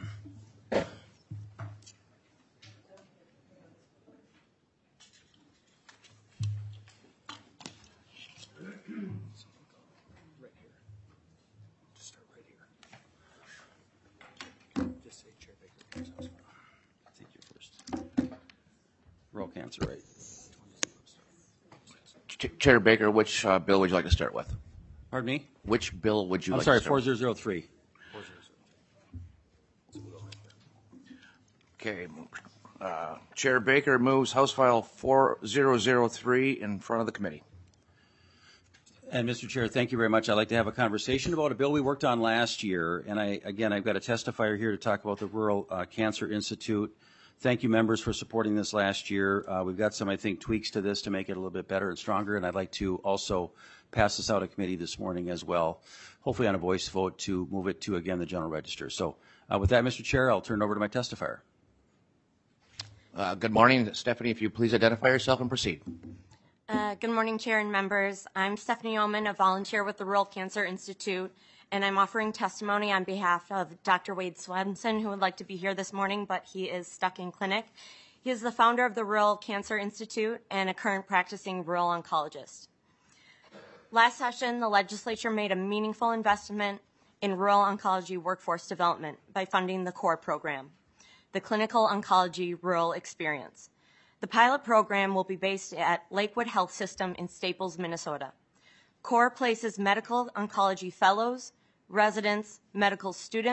Rural cancer rate. Ch- Chair Baker, which uh, bill would you like to start with? Pardon me? Which bill would you I'm like sorry, to start four with? zero zero three. Okay. Uh, Chair Baker moves House File four zero zero three in front of the committee. And Mister Chair, thank you very much. I'd like to have a conversation about a bill we worked on last year. And I, again, I've got a testifier here to talk about the Rural uh, Cancer Institute. Thank you, members, for supporting this last year. Uh, we've got some, I think, tweaks to this to make it a little bit better and stronger. And I'd like to also pass this out of committee this morning as well, hopefully on a voice vote to move it to, again, the General Register. So uh, with that, Mister Chair, I'll turn it over to my testifier. Uh, good morning, Stephanie. If you please identify yourself and proceed. Uh, good morning, Chair and members. I'm Stephanie Oman, a volunteer with the Rural Cancer Institute, and I'm offering testimony on behalf of Doctor Wade Swenson, who would like to be here this morning, but he is stuck in clinic. He is the founder of the Rural Cancer Institute and a current practicing rural oncologist. Last session, the legislature made a meaningful investment in rural oncology workforce development by funding the CORE program, the Clinical Oncology Rural Experience. The pilot program will be based at Lakewood Health System in Staples, Minnesota. CORE places medical oncology fellows, residents, medical students,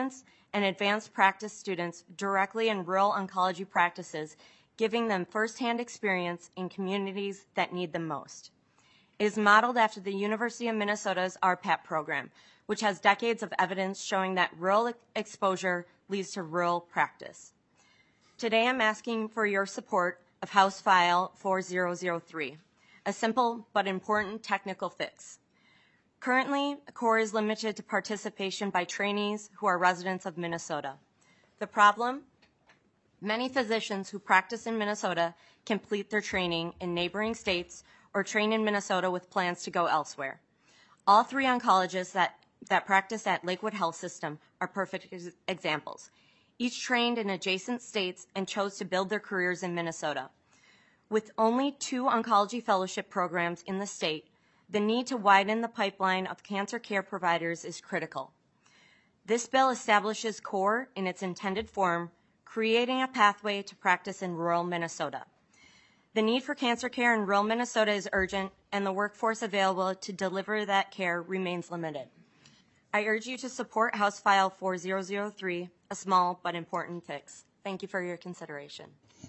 and advanced practice students directly in rural oncology practices, giving them firsthand experience in communities that need them most. It is modeled after the University of Minnesota's R PAP program, which has decades of evidence showing that rural exposure leads to rural practice. Today, I'm asking for your support of House File four thousand three, a simple but important technical fix. Currently, CORE is limited to participation by trainees who are residents of Minnesota. The problem? Many physicians who practice in Minnesota complete their training in neighboring states or train in Minnesota with plans to go elsewhere. All three oncologists that, that practice at Lakewood Health System are perfect ex- examples. Each trained in adjacent states and chose to build their careers in Minnesota. With only two oncology fellowship programs in the state, the need to widen the pipeline of cancer care providers is critical. This bill establishes CORE in its intended form, creating a pathway to practice in rural Minnesota. The need for cancer care in rural Minnesota is urgent, and the workforce available to deliver that care remains limited. I urge you to support House File four thousand three, a small but important fix. Thank you for your consideration.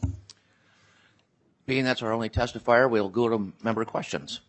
Being that's our only testifier, we'll go to member questions.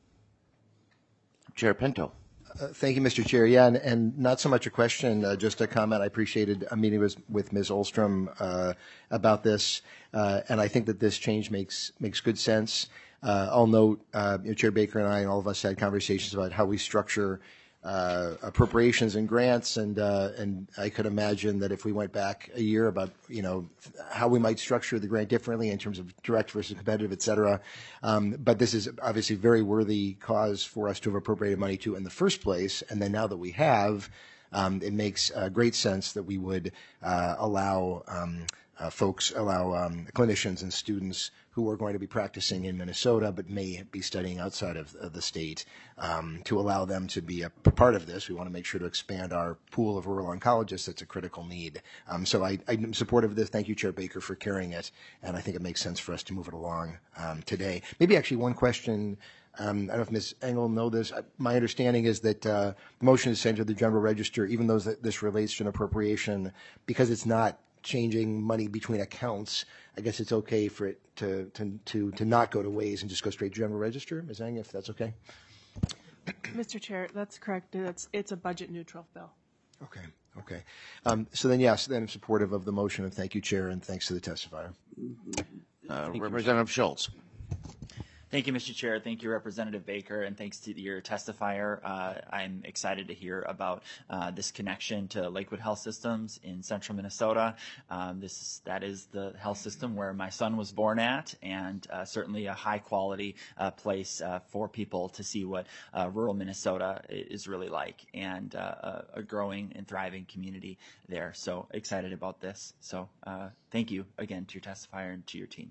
Chair Pinto. Uh, thank you, Mister Chair. Yeah, and, and not so much a question, uh, just a comment. I appreciated a meeting with, with Miz Olstrom uh, about this, uh, and I think that this change makes makes good sense. Uh, I'll note, uh, you know, Chair Baker and I and all of us had conversations about how we structure uh, appropriations and grants, and uh, and I could imagine that if we went back a year about, you know, how we might structure the grant differently in terms of direct versus competitive, et cetera. Um, but this is obviously a very worthy cause for us to have appropriated money to in the first place, and then now that we have, um, it makes uh, great sense that we would uh, allow um, uh, folks, allow um, clinicians and students who are going to be practicing in Minnesota but may be studying outside of, of the state, um, to allow them to be a part of this. We want to make sure to expand our pool of rural oncologists. That's a critical need. Um, so I, I'm supportive of this. Thank you, Chair Baker, for carrying it, and I think it makes sense for us to move it along um, today. Maybe actually one question. Um, I don't know if Miz Engel know this. My understanding is that uh, the motion is sent to the General Register, even though this relates to an appropriation, because it's not changing money between accounts. I guess it's okay for it to to to, to not go to Ways and just go straight to General Register. Miz Eng, if that's okay. Mister Chair, that's correct. It's it's a budget neutral bill. Okay. Okay. Um, so then, yes, then I'm supportive of the motion, and thank you, Chair, and thanks to the testifier. Uh, Representative Schultz. Thank you, Mister Chair. Thank you, Representative Baker, and thanks to your testifier. Uh, I'm excited to hear about uh, this connection to Lakewood Health Systems in central Minnesota. Um, this is, that is the health system where my son was born at, and uh, certainly a high-quality uh, place uh, for people to see what uh, rural Minnesota is really like, and uh, a, a growing and thriving community there. So excited about this. So uh, thank you again to your testifier and to your team.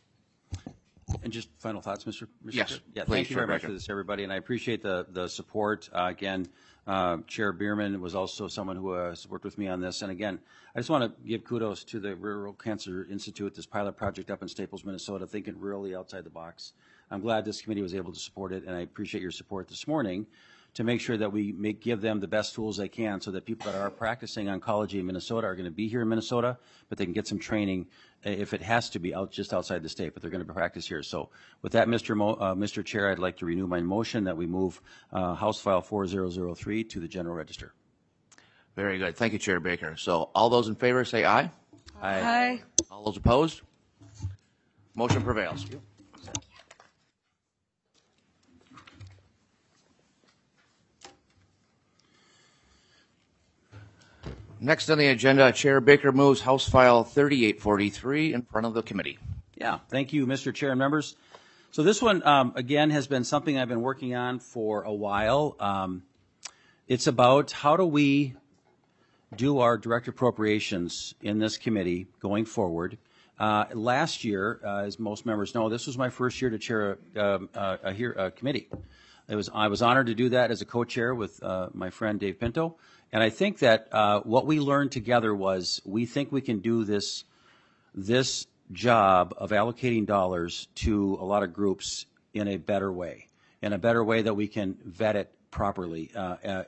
And just final thoughts, Mister Mister Yes, Chair? Yeah, please, thank you very Chair much Baker. for this, everybody, and I appreciate the the support. Uh, again, uh, Chair Bierman was also someone who uh, worked with me on this, and again, I just want to give kudos to the Rural Cancer Institute, this pilot project up in Staples, Minnesota, thinking really outside the box. I'm glad this committee was able to support it, and I appreciate your support this morning to make sure that we make, give them the best tools they can so that people that are practicing oncology in Minnesota are going to be here in Minnesota, but they can get some training uh, if it has to be out just outside the state, but they're going to practice here. So with that, Mister Mo, uh, Mister Chair, I'd like to renew my motion that we move uh, House File four thousand three to the General Register. Very good. Thank you, Chair Baker. So all those in favor say aye. Aye. Aye. All those opposed? Motion prevails. Next on the agenda, Chair Baker moves House File thirty-eight forty-three in front of the committee. Yeah, thank you, Mister Chair and members. So this one, um, again, has been something I've been working on for a while. Um, it's about how do we do our direct appropriations in this committee going forward. Uh, last year, uh, as most members know, this was my first year to chair a, um, a, a, a, a committee. It was, I was honored to do that as a co-chair with uh, my friend Dave Pinto. And I think that uh, what we learned together was we think we can do this, this job of allocating dollars to a lot of groups in a better way, in a better way that we can vet it properly. Uh, uh,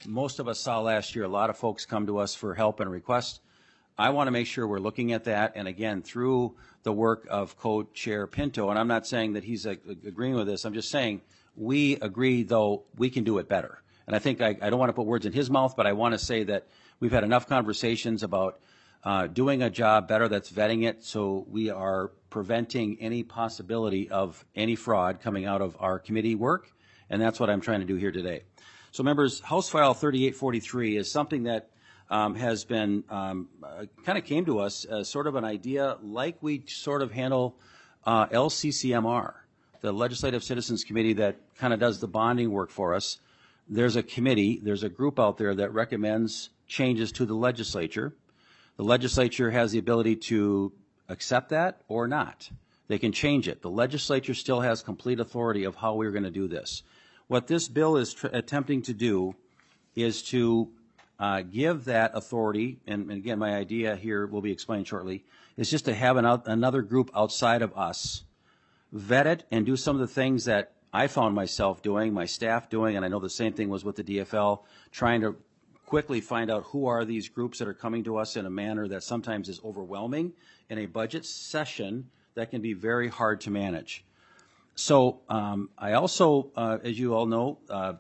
most of us saw last year, a lot of folks come to us for help and requests. I want to make sure we're looking at that, and again, through the work of Co-Chair Pinto, and I'm not saying that he's uh, agreeing with this, I'm just saying we agree, though, we can do it better. And I think I, I don't want to put words in his mouth, but I want to say that we've had enough conversations about uh, doing a job better that's vetting it, so we are preventing any possibility of any fraud coming out of our committee work, and that's what I'm trying to do here today. So members, House File thirty-eight forty-three is something that um, has been um, uh, kind of came to us as sort of an idea like we sort of handle uh, L C C M R, the Legislative Citizens Committee that kind of does the bonding work for us. There's a committee, there's a group out there that recommends changes to the legislature. The legislature has the ability to accept that or not. They can change it. The legislature still has complete authority of how we're going to do this. What this bill is tr- attempting to do is to uh, give that authority, and, and again, my idea here will be explained shortly, is just to have an out, another group outside of us vet it and do some of the things that I found myself doing, my staff doing, and I know the same thing was with the D F L, trying to quickly find out who are these groups that are coming to us in a manner that sometimes is overwhelming in a budget session that can be very hard to manage. So um, I also, uh, as you all know, uh,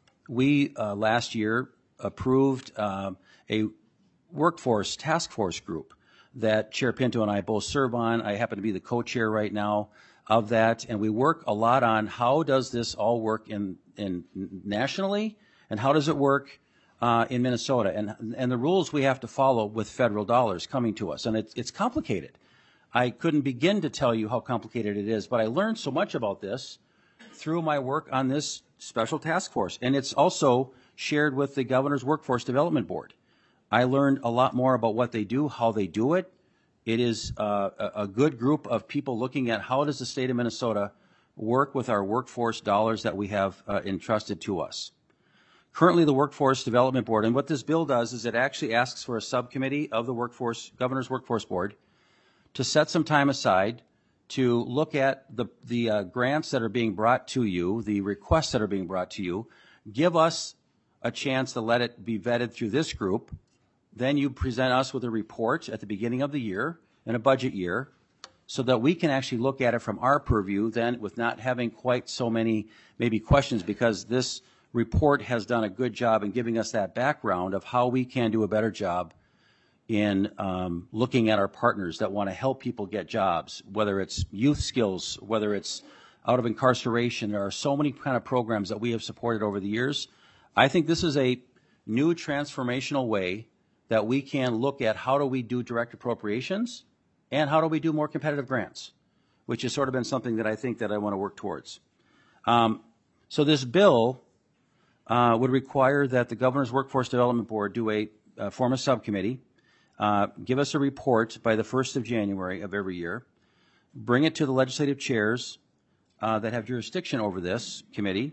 we uh, last year approved uh, a workforce task force group that Chair Pinto and I both serve on. I happen to be the co-chair right now of that, and we work a lot on how does this all work in, in nationally, and how does it work uh, in Minnesota, and and the rules we have to follow with federal dollars coming to us, and it's it's complicated. I couldn't begin to tell you how complicated it is, but I learned so much about this through my work on this special task force, and it's also shared with the Governor's Workforce Development Board. I learned a lot more about what they do, how they do it. It is uh, a, a good group of people looking at how does the state of Minnesota work with our workforce dollars that we have uh, entrusted to us. Currently, the Workforce Development Board, and what this bill does is it actually asks for a subcommittee of the Workforce, Governor's Workforce Board to set some time aside to look at the, the uh, grants that are being brought to you, the requests that are being brought to you, give us a chance to let it be vetted through this group. Then you present us with a report at the beginning of the year, in a budget year, so that we can actually look at it from our purview then with not having quite so many maybe questions, because this report has done a good job in giving us that background of how we can do a better job in um, looking at our partners that want to help people get jobs, whether it's youth skills, whether it's out of incarceration. There are so many kind of programs that we have supported over the years. I think this is a new transformational way that we can look at how do we do direct appropriations and how do we do more competitive grants, which has sort of been something that I think that I want to work towards. Um, so this bill uh, would require that the Governor's Workforce Development Board do a uh, form a subcommittee, uh, give us a report by the first of January of every year, bring it to the legislative chairs uh, that have jurisdiction over this committee.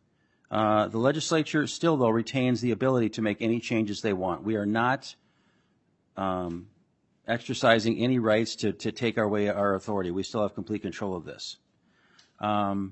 Uh, the legislature still, though, retains the ability to make any changes they want. We are not um, exercising any rights to, to take our way our authority. We still have complete control of this. Um,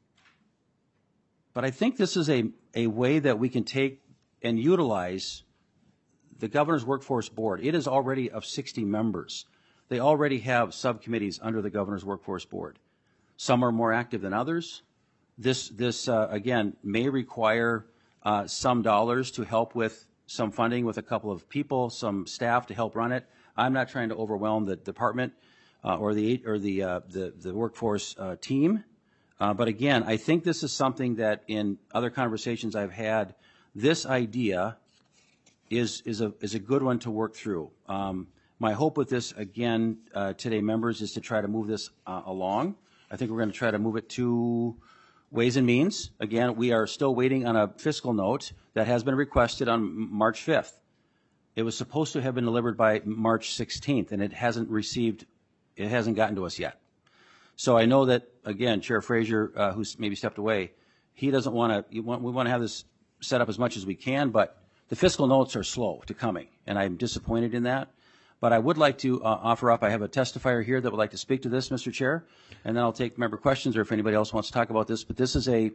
but I think this is a, a way that we can take and utilize the Governor's Workforce Board. It is already of sixty members. They already have subcommittees under the Governor's Workforce Board. Some are more active than others. This, this uh, again, may require uh, some dollars to help with some funding with a couple of people, some staff to help run it. I'm not trying to overwhelm the department uh, or the or the uh, the, the workforce uh, team, uh, but again, I think this is something that in other conversations I've had, this idea is is a is a good one to work through. Um, my hope with this again uh, today, members, is to try to move this uh, along. I think we're going to try to move it to Ways and Means. Again, we are still waiting on a fiscal note that has been requested on March fifth. It was supposed to have been delivered by March sixteenth, and it hasn't received, it hasn't gotten to us yet. So I know that, again, Chair Frazier, uh, who's maybe stepped away, he doesn't want to, we want to have this set up as much as we can, but the fiscal notes are slow to coming, and I'm disappointed in that. But I would like to uh, offer up, I have a testifier here that would like to speak to this, Mister Chair, and then I'll take member questions or if anybody else wants to talk about this. But this is a,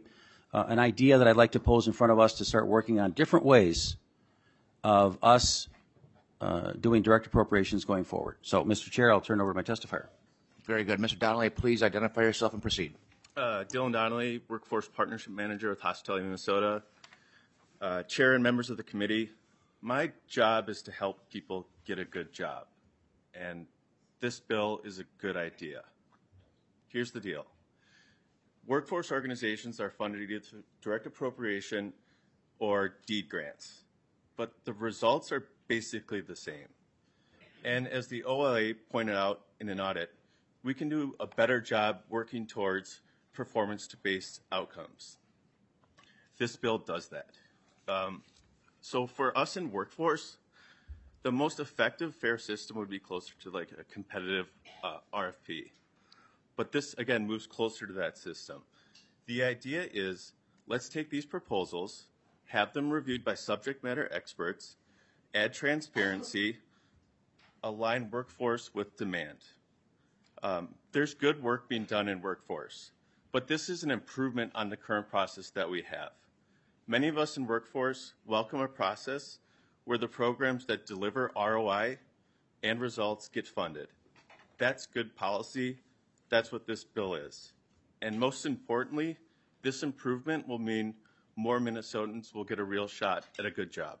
uh, an idea that I'd like to pose in front of us to start working on different ways of us uh, doing direct appropriations going forward. So, Mister Chair, I'll turn over to my testifier. Very good. Mister Donnelly, please identify yourself and proceed. Uh, Dylan Donnelly, Workforce Partnership Manager with Hospitality Minnesota. Uh, Chair and members of the committee, my job is to help people get a good job, and this bill is a good idea. Here's the deal. Workforce organizations are funded either through direct appropriation or deed grants, but the results are basically the same. And as the O L A pointed out in an audit, we can do a better job working towards performance-based outcomes. This bill does that. Um, so for us in workforce, the most effective fair system would be closer to like a competitive uh, R F P. But this, again, moves closer to that system. The idea is, let's take these proposals, have them reviewed by subject matter experts, add transparency, align workforce with demand. Um, there's good work being done in workforce, but this is an improvement on the current process that we have. Many of us in workforce welcome a process where the programs that deliver R O I and results get funded. That's good policy. That's what this bill is. And most importantly, this improvement will mean more Minnesotans will get a real shot at a good job.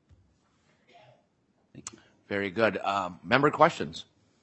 Thank you. Very good. Um, member questions?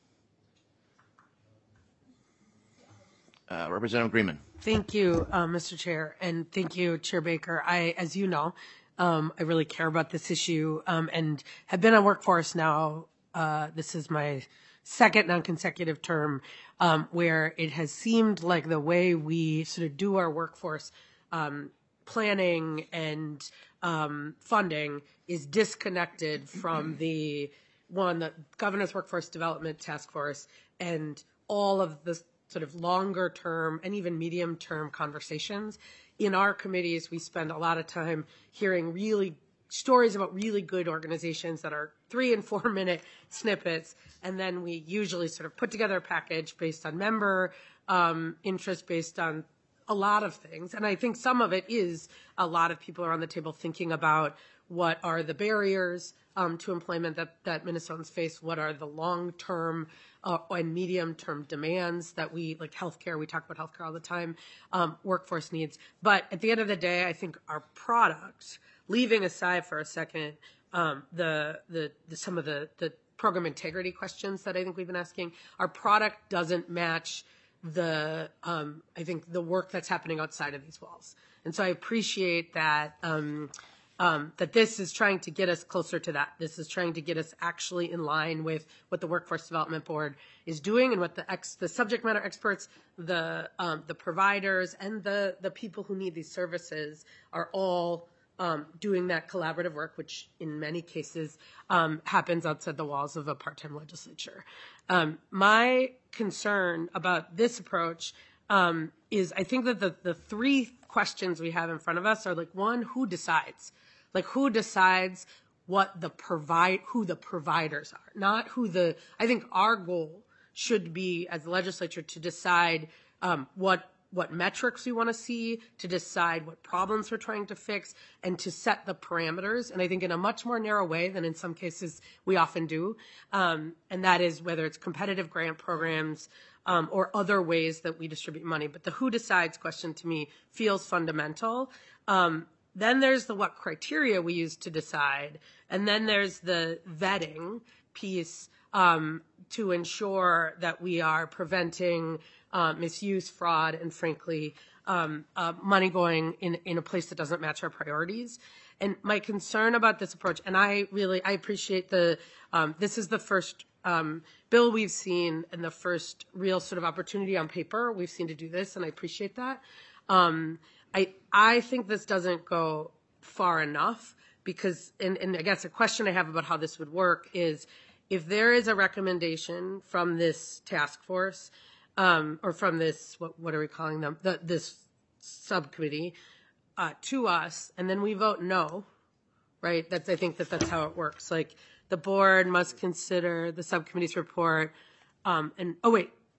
Uh, Representative Greenman. Thank you, uh, Mister Chair, and thank you, Chair Baker. I, as you know, um, I really care about this issue um, and have been on workforce now. Uh, this is my second non-consecutive term um, where it has seemed like the way we sort of do our workforce um, planning and um, funding is disconnected from the one, the Governor's Workforce Development Task Force and all of the sort of longer term and even medium term conversations. In our committees, we spend a lot of time hearing really stories about really good organizations that are three and four minute snippets. And then we usually sort of put together a package based on member um, interest, based on a lot of things. And I think some of it is a lot of people are on the table thinking about what are the barriers um, to employment that, that Minnesotans face, what are the long-term uh, and medium-term demands that we, like healthcare, we talk about healthcare all the time, um, workforce needs. But at the end of the day, I think our product, leaving aside for a second um, the, the, the some of the, the program integrity questions that I think we've been asking, our product doesn't match the, um, I think, the work that's happening outside of these walls. And so I appreciate that um, um, that this is trying to get us closer to that. This is trying to get us actually in line with what the Workforce Development Board is doing and what the ex, the subject matter experts, the um, the providers, and the the people who need these services are all um, doing that collaborative work, which in many cases um, happens outside the walls of a part-time legislature. Um, my concern about this approach um, is I think that the, the three questions we have in front of us are like, one, who decides? Like who decides what the provide, who the providers are, not who the, I think our goal should be as the legislature to decide um, what what metrics we want to see, to decide what problems we're trying to fix, and to set the parameters. And I think in a much more narrow way than in some cases we often do. Um, and that is whether it's competitive grant programs um, or other ways that we distribute money. But the who decides question to me feels fundamental. Um, then there's the what criteria we use to decide. And then there's the vetting piece um, to ensure that we are preventing Uh, misuse, fraud, and frankly, um, uh, money going in, in a place that doesn't match our priorities. And my concern about this approach, and I really, I appreciate the, um, this is the first um, bill we've seen and the first real sort of opportunity on paper we've seen to do this, and I appreciate that. Um, I, I think this doesn't go far enough because, and, and I guess a question I have about how this would work is if there is a recommendation from this task force Um, or from this, what, what are we calling them, the, this subcommittee, uh, to us, and then we vote no, right? That's, I think that that's how it works. Like, the board must consider the subcommittee's report, um, and, oh, wait,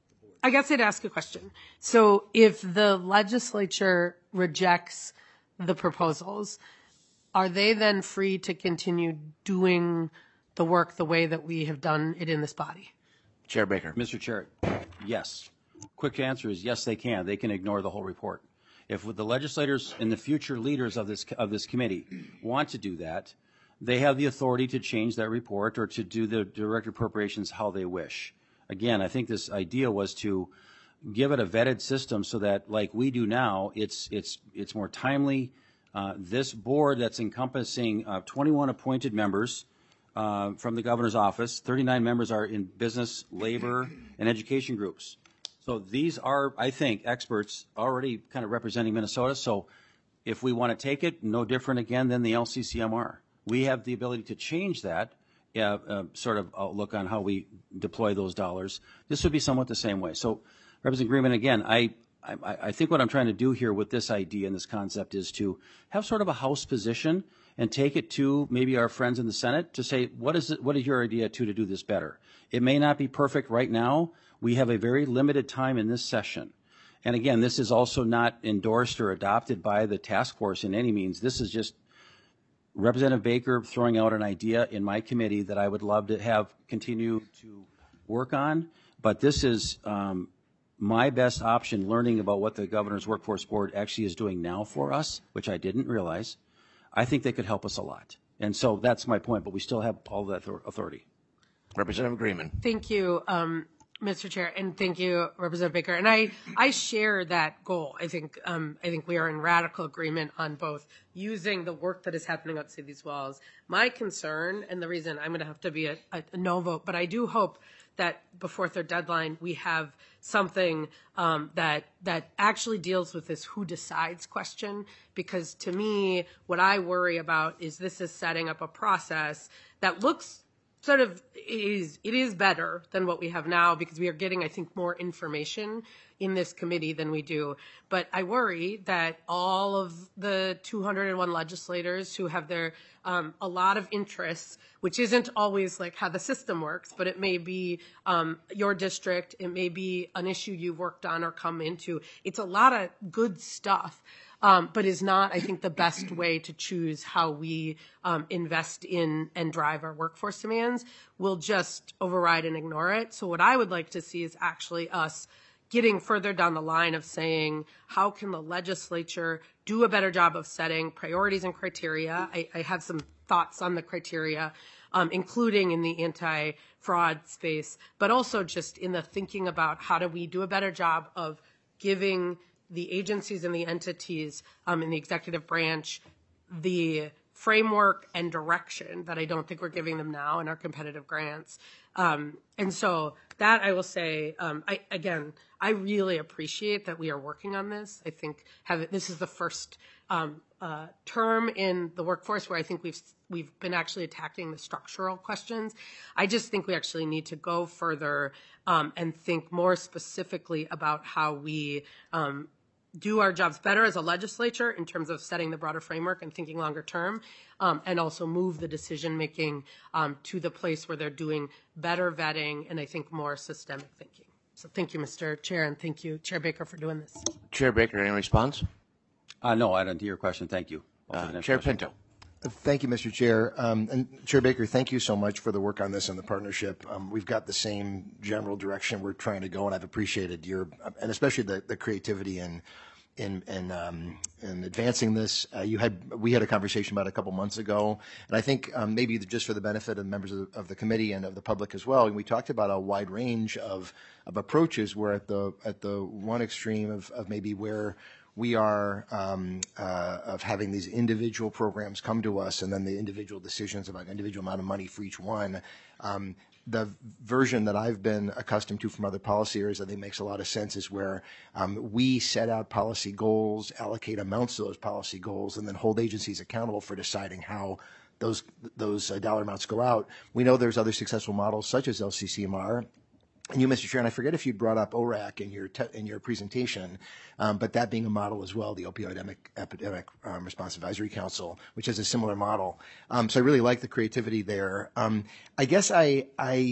I guess I'd ask a question. So if the legislature rejects the proposals, are they then free to continue doing the work the way that we have done it in this body? Chair Baker. Mister Chair, yes. Quick answer is yes, they can. They can ignore the whole report. If the legislators and the future leaders of this of this committee want to do that, they have the authority to change that report or to do the direct appropriations how they wish. Again, I think this idea was to give it a vetted system so that, like we do now, it's it's it's more timely. Uh, this board that's encompassing uh, twenty-one appointed members uh, from the governor's office, thirty-nine members are in business, labor, and education groups. So these are, I think, experts already kind of representing Minnesota. So if we want to take it, no different again than the L C C M R. We have the ability to change that uh, uh, sort of outlook on how we deploy those dollars. This would be somewhat the same way. So, Representative Greenman, again, I, I, I think what I'm trying to do here with this idea and this concept is to have sort of a House position and take it to maybe our friends in the Senate to say, what is it, what is your idea to, to do this better? It may not be perfect right now. We have a very limited time in this session. And again, this is also not endorsed or adopted by the task force in any means. This is just Representative Baker throwing out an idea in my committee that I would love to have continue to work on. But this is um, my best option, learning about what the Governor's Workforce Board actually is doing now for us, which I didn't realize. I think they could help us a lot. And so that's my point, but we still have all that authority. Representative Greenman. Thank you, um, Mister Chair, and thank you, Representative Baker. And I, I share that goal. I think, um, I think we are in radical agreement on both using the work that is happening outside these walls. My concern, and the reason I'm going to have to be a, a, a no vote, but I do hope that before their deadline we have something um, that that actually deals with this who decides question, because to me what I worry about is this is setting up a process that looks sort of it is it is better than what we have now, because we are getting, I think, more information in this committee than we do. But I worry that all of the two hundred one legislators who have their um, a lot of interests, which isn't always like how the system works, but it may be um, your district, it may be an issue you've worked on or come into. It's a lot of good stuff. Um, but is not, I think, the best way to choose how we um, invest in and drive our workforce demands. We'll just override and ignore it. So what I would like to see is actually us getting further down the line of saying, how can the legislature do a better job of setting priorities and criteria? I, I have some thoughts on the criteria, um, including in the anti-fraud space, but also just in the thinking about how do we do a better job of giving the agencies and the entities um, in the executive branch the framework and direction that I don't think we're giving them now in our competitive grants. Um, and so that I will say, um, I, again, I really appreciate that we are working on this. I think have, this is the first um, uh, term in the workforce where I think we've we've been actually attacking the structural questions. I just think we actually need to go further um, and think more specifically about how we um, do our jobs better as a legislature in terms of setting the broader framework and thinking longer term, um, and also move the decision making um, to the place where they're doing better vetting and I think more systemic thinking. So thank you, Mister Chair, and thank you, Chair Baker, for doing this. Chair Baker, any response? Uh, no, I don't hear your question. Thank you. Uh, Chair question. Pinto. Thank you, Mister Chair. Um, and Chair Baker, thank you so much for the work on this and the partnership. Um, we've got the same general direction we're trying to go, and I've appreciated your, and especially the, the creativity and in in um, in advancing this. Uh, you had we had a conversation about it a couple months ago, and I think um, maybe just for the benefit of members of the, of the committee and of the public as well, and we talked about a wide range of of approaches. Where at the at the one extreme of, of maybe where we are um, uh, of having these individual programs come to us, and then the individual decisions about individual amount of money for each one. Um, The version that I've been accustomed to from other policy areas I think makes a lot of sense is where um, we set out policy goals, allocate amounts to those policy goals, and then hold agencies accountable for deciding how those those uh, dollar amounts go out. We know there's other successful models such as L C C M R. And you, Mister Chair, and I forget if you brought up O R A C in your te- in your presentation, um, but that being a model as well, the Opioid Epidemic, Epidemic um, Response Advisory Council, which is a similar model. Um, so I really like the creativity there. Um, I guess I I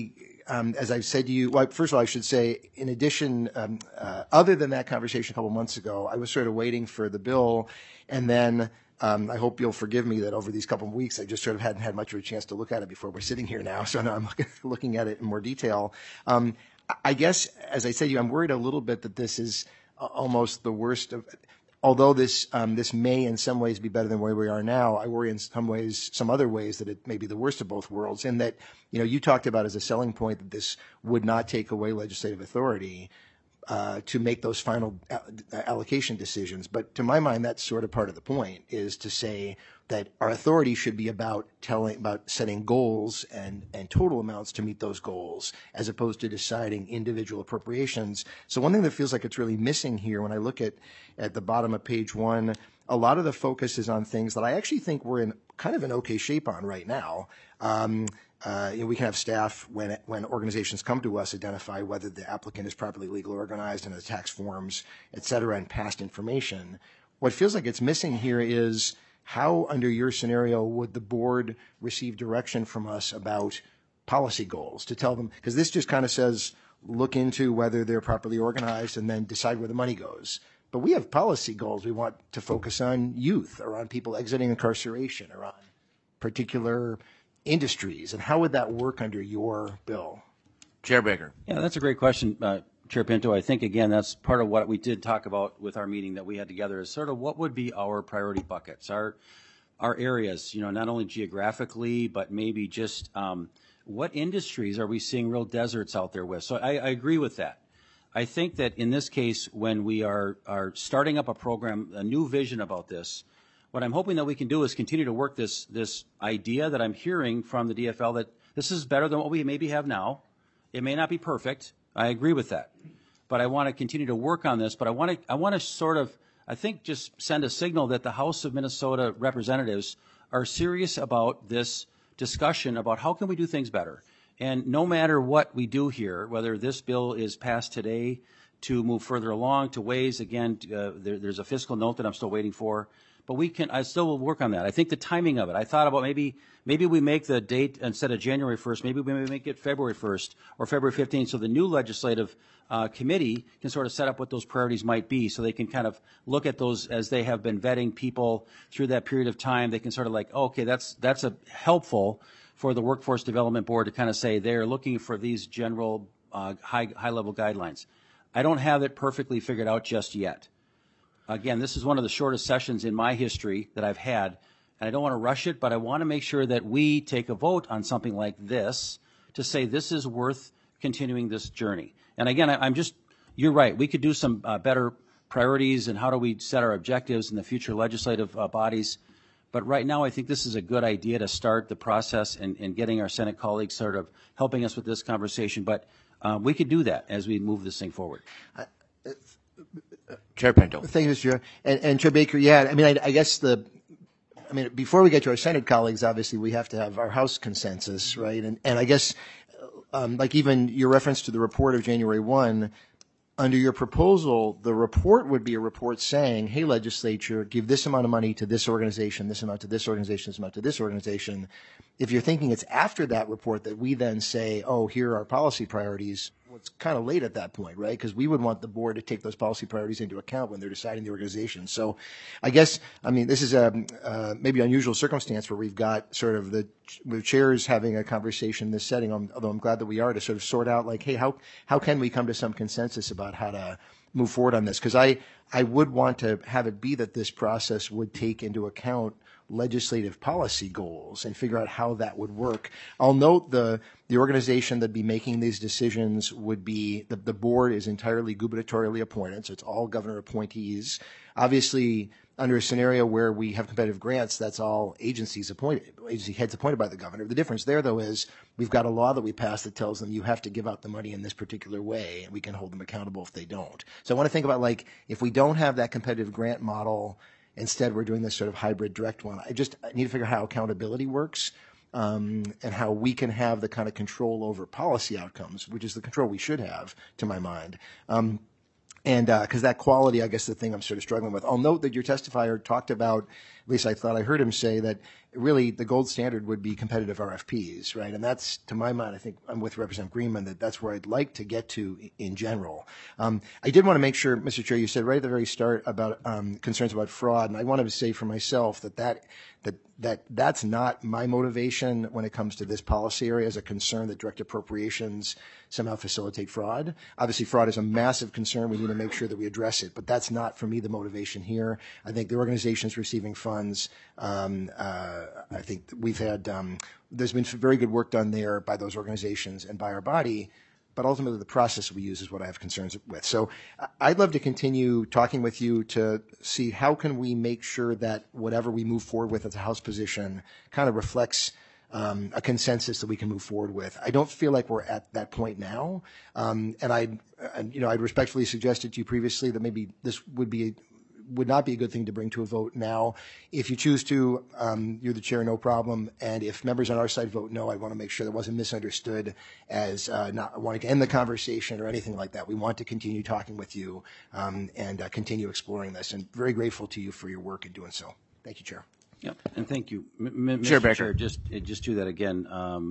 um, as I've said to you, well, first of all, I should say, in addition, um, uh, other than that conversation a couple months ago, I was sort of waiting for the bill, and then um, I hope you'll forgive me that over these couple of weeks, I just sort of hadn't had much of a chance to look at it before we're sitting here now. So now I'm looking at it in more detail. Um, I guess, as I said to you, I'm worried a little bit that this is almost the worst of. Although this um, this may in some ways be better than where we are now, I worry in some ways, some other ways, that it may be the worst of both worlds. In that, you know, you talked about as a selling point that this would not take away legislative authority uh, to make those final allocation decisions. But to my mind, that's sort of part of the point, is to say that our authority should be about telling, about setting goals and, and total amounts to meet those goals, as opposed to deciding individual appropriations. So one thing that feels like it's really missing here, when I look at, at the bottom of page one, a lot of the focus is on things that I actually think we're in kind of an okay shape on right now. Um, uh, you know, we can have staff, when when organizations come to us, identify whether the applicant is properly legally organized and the tax forms, et cetera, and past information. What feels like it's missing here is how, under your scenario, would the board receive direction from us about policy goals to tell them, because this just kind of says, look into whether they're properly organized and then decide where the money goes. But we have policy goals. We want to focus on youth, or on people exiting incarceration, or on particular industries. And how would that work under your bill? Chair Baker. Yeah, that's a great question, uh, Chair Pinto. I think, again, that's part of what we did talk about with our meeting that we had together, is sort of what would be our priority buckets, our our areas, you know, not only geographically, but maybe just um, what industries are we seeing real deserts out there with. So I, I agree with that. I think that in this case, when we are, are starting up a program, a new vision about this, what I'm hoping that we can do is continue to work this, this idea that I'm hearing from the D F L, that this is better than what we maybe have now. It may not be perfect. I agree with that. But I want to continue to work on this. But I want to, I want to sort of, I think, just send a signal that the House of Minnesota representatives are serious about this discussion about how can we do things better. And no matter what we do here, whether this bill is passed today to move further along to ways, again, uh, there, there's a fiscal note that I'm still waiting for, but we can, I still will work on that. I think the timing of it, I thought about maybe, maybe we make the date instead of January first, maybe we make it February first or February fifteenth, so the new legislative uh, committee can sort of set up what those priorities might be, so they can kind of look at those as they have been vetting people through that period of time. They can sort of like, oh, okay, that's, that's a helpful for the Workforce Development Board to kind of say they're looking for these general uh, high, high-level guidelines. I don't have it perfectly figured out just yet. Again, this is one of the shortest sessions in my history that I've had, and I don't want to rush it, but I want to make sure that we take a vote on something like this to say this is worth continuing this journey. And again, I, I'm just, you're right, we could do some uh, better priorities and how do we set our objectives in the future legislative uh, bodies. But right now, I think this is a good idea to start the process and, and getting our Senate colleagues sort of helping us with this conversation. But uh, we could do that as we move this thing forward. Uh, Chair Pinto. Thank you, Mister Chair. And, and Chair Baker, yeah, I mean, I, I guess the, I mean, before we get to our Senate colleagues, obviously we have to have our House consensus, right? And, and I guess, um, like even your reference to the report of January first, under your proposal, the report would be a report saying, hey, legislature, give this amount of money to this organization, this amount to this organization, this amount to this organization. If you're thinking it's after that report that we then say, oh, here are our policy priorities, well, it's kind of late at that point, right? Because we would want the board to take those policy priorities into account when they're deciding the organization. So I guess, I mean, this is a uh, maybe unusual circumstance where we've got sort of the, the chairs having a conversation in this setting, although I'm glad that we are, to sort of sort out like, hey, how, how can we come to some consensus about how to move forward on this? Because I, I would want to have it be that this process would take into account legislative policy goals and figure out how that would work. I'll note the the organization that'd be making these decisions would be, the, the board is entirely gubernatorially appointed, so it's all governor appointees. Obviously, under a scenario where we have competitive grants, that's all agencies appointed, agency heads appointed by the governor. The difference there, though, is we've got a law that we passed that tells them you have to give out the money in this particular way, and we can hold them accountable if they don't. So I want to think about, like, if we don't have that competitive grant model, instead we're doing this sort of hybrid direct one. I just I need to figure out how accountability works, um, and how we can have the kind of control over policy outcomes, which is the control we should have, to my mind. Um, And because uh, that quality, I guess, the thing I'm sort of struggling with. I'll note that your testifier talked about, at least I thought I heard him say, that really the gold standard would be competitive R F Ps, right? And that's, to my mind, I think I'm with Representative Greenman that that's where I'd like to get to in general. Um, I did want to make sure, Mister Chair, you said right at the very start about um, concerns about fraud, and I wanted to say for myself that that that that that's not my motivation when it comes to this policy area as a concern that direct appropriations somehow facilitate fraud. Obviously, fraud is a massive concern. We need to make sure that we address it, but that's not, for me, the motivation here. I think the organizations receiving funds, um, uh, I think we've had, um, there's been very good work done there by those organizations and by our body, but ultimately the process we use is what I have concerns with. So I'd love to continue talking with you to see how can we make sure that whatever we move forward with as a House position kind of reflects um, a consensus that we can move forward with. I don't feel like we're at that point now, um, and I, you know, I'd respectfully suggested to you previously that maybe this would be would not be a good thing to bring to a vote now. If you choose to, um, you're the chair, no problem. And if members on our side vote no, I want to make sure that wasn't misunderstood as uh, not wanting to end the conversation or anything like that. We want to continue talking with you um, and uh, continue exploring this. And very grateful to you for your work in doing so. Thank you, Chair. Yep, and thank you. M- M- Chair Mister Baker. Chair, just, just do that again.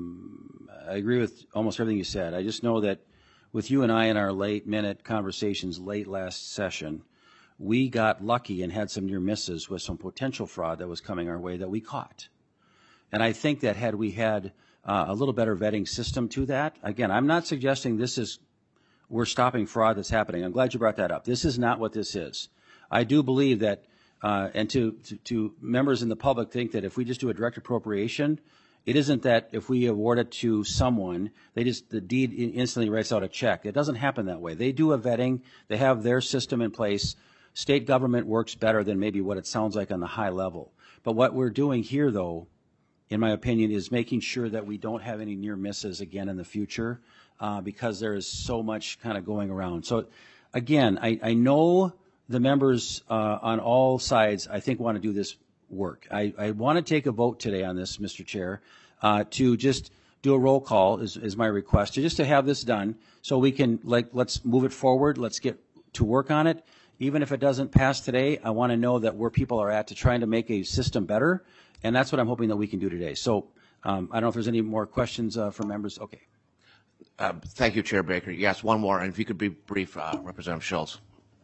Um, I agree with almost everything you said. I just know that with you and I in our late minute conversations late last session, we got lucky and had some near misses with some potential fraud that was coming our way that we caught. And I think that had we had uh, a little better vetting system to that, again, I'm not suggesting this is, we're stopping fraud that's happening. I'm glad you brought that up. This is not what this is. I do believe that, uh, and to, to, to members in the public think that if we just do a direct appropriation, it isn't that if we award it to someone, they just, the deed instantly writes out a check. It doesn't happen that way. They do a vetting. They have their system in place. State government works better than maybe what it sounds like on the high level. But what we're doing here, though, in my opinion, is making sure that we don't have any near misses again in the future uh, because there is so much kind of going around. So, again, I, I know the members uh, on all sides, I think, want to do this work. I, I want to take a vote today on this, Mister Chair, uh, to just do a roll call is, is my request, to just to have this done so we can, like, let's move it forward. Let's get to work on it. Even if it doesn't pass today, I want to know that where people are at to trying to make a system better, and that's what I'm hoping that we can do today. So um, I don't know if there's any more questions uh, from members. Okay. Uh, thank you, Chair Baker. Yes, one more, and if you could be brief, uh, Representative Schultz.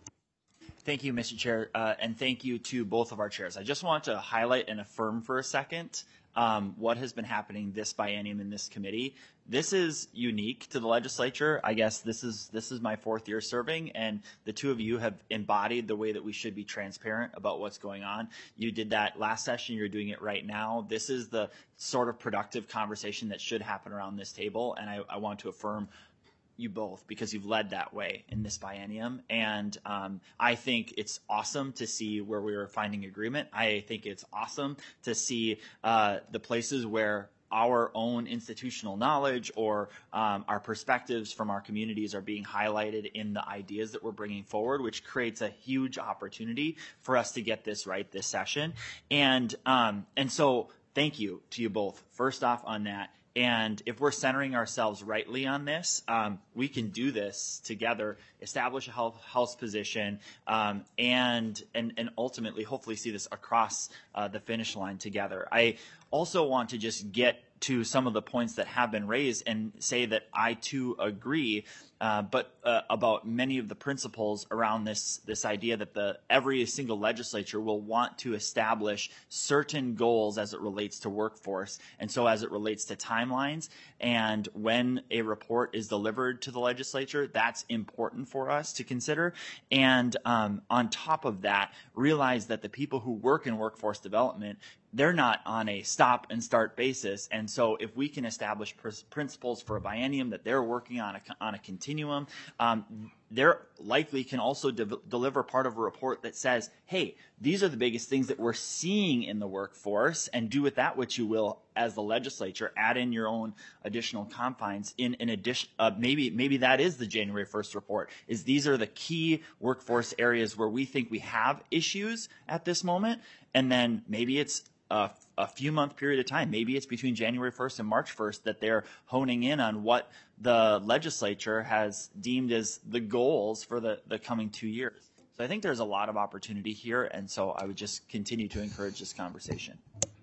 Thank you, Mister Chair, uh, and thank you to both of our chairs. I just want to highlight and affirm for a second um, what has been happening this biennium in this committee. This is unique to the legislature. I guess this is this is my fourth year serving, and the two of you have embodied the way that we should be transparent about what's going on. You did that last session. You're doing it right now. This is the sort of productive conversation that should happen around this table, and I, I want to affirm you both because you've led that way in this biennium. And um, I think it's awesome to see where we are finding agreement. I think it's awesome to see uh, the places where our own institutional knowledge or um, our perspectives from our communities are being highlighted in the ideas that we're bringing forward, which creates a huge opportunity for us to get this right this session. And um, and so thank you to you both, first off on that. And if we're centering ourselves rightly on this, um, we can do this together, establish a House position, um, and, and and ultimately hopefully see this across uh, the finish line together. I also want to just get to some of the points that have been raised and say that I too agree, uh, but uh, about many of the principles around this this idea that the every single legislature will want to establish certain goals as it relates to workforce, and so as it relates to timelines, and when a report is delivered to the legislature, that's important for us to consider. And um, on top of that, realize that the people who work in workforce development, they're not on a stop and start basis. And so if we can establish pr- principles for a biennium that they're working on a, on a continuum, um, they're likely can also de- deliver part of a report that says, hey, these are the biggest things that we're seeing in the workforce, and do with that what you will as the legislature. Add in your own additional confines in, in addition. Uh, maybe, maybe that is the January first report, is these are the key workforce areas where we think we have issues at this moment. And then maybe it's a, a few month period of time. Maybe it's between January first and March first that they're honing in on what the legislature has deemed as the goals for the, the coming two years. So I think there's a lot of opportunity here, and so I would just continue to encourage this conversation.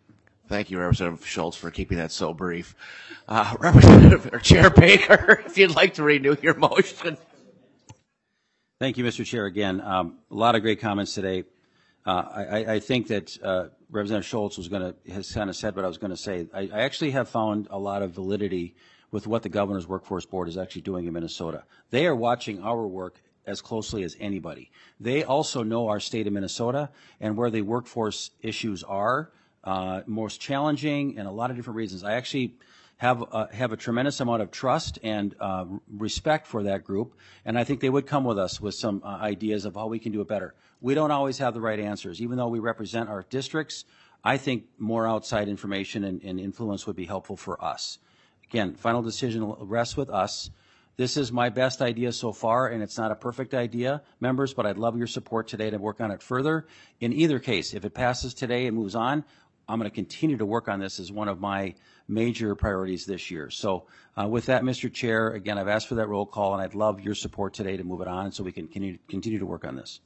Thank you, Representative Schultz, for keeping that so brief. Uh, Representative or Chair Baker, if you'd like to renew your motion. Thank you, Mister Chair. Again, um, a lot of great comments today. Uh, I, I think that uh, Representative Schultz was going to has kind of said what I was going to say. I, I actually have found a lot of validity with what the Governor's Workforce Board is actually doing in Minnesota. They are watching our work as closely as anybody. They also know our state of Minnesota and where the workforce issues are uh, most challenging, and a lot of different reasons. I actually have uh, have a tremendous amount of trust and uh, respect for that group, and I think they would come with us with some uh, ideas of how we can do it better. We don't always have the right answers. Even though we represent our districts, I think more outside information and, and influence would be helpful for us. Again, final decision rests with us. This is my best idea so far, and it's not a perfect idea, members, but I'd love your support today to work on it further. In either case, if it passes today and moves on, I'm going to continue to work on this as one of my major priorities this year. So uh, with that, Mister Chair, again, I've asked for that roll call, and I'd love your support today to move it on so we can continue, continue to work on this.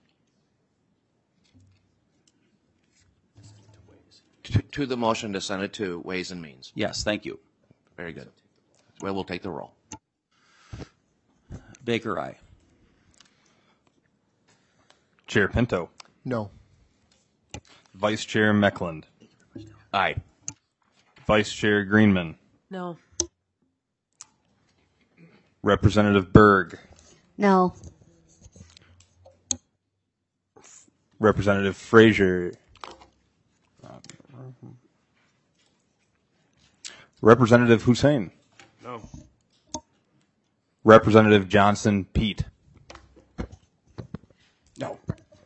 To, to the motion to send it to Ways and Means. Yes, thank you. Very good. Well, we'll take the roll. Baker, aye. Chair Pinto. No. Vice Chair Meckland. Aye. Vice Chair Greenman. No. Representative Berg. No. Representative Frazier. Representative Hussein. No. Representative Johnson Pete. No.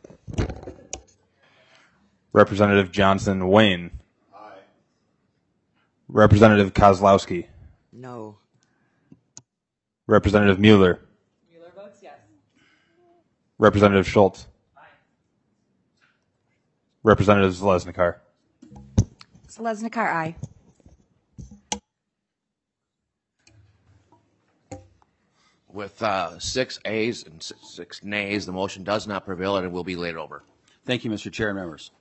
Representative Johnson Wayne. Aye. Representative Kozlowski. No. Representative Mueller. Mueller votes yes. Representative Schultz. Aye. Representative Zalesnikar. Zalesnikar, aye. With uh, six A's and six, six nays, the motion does not prevail and it will be laid over. Thank you, Mister Chair and members.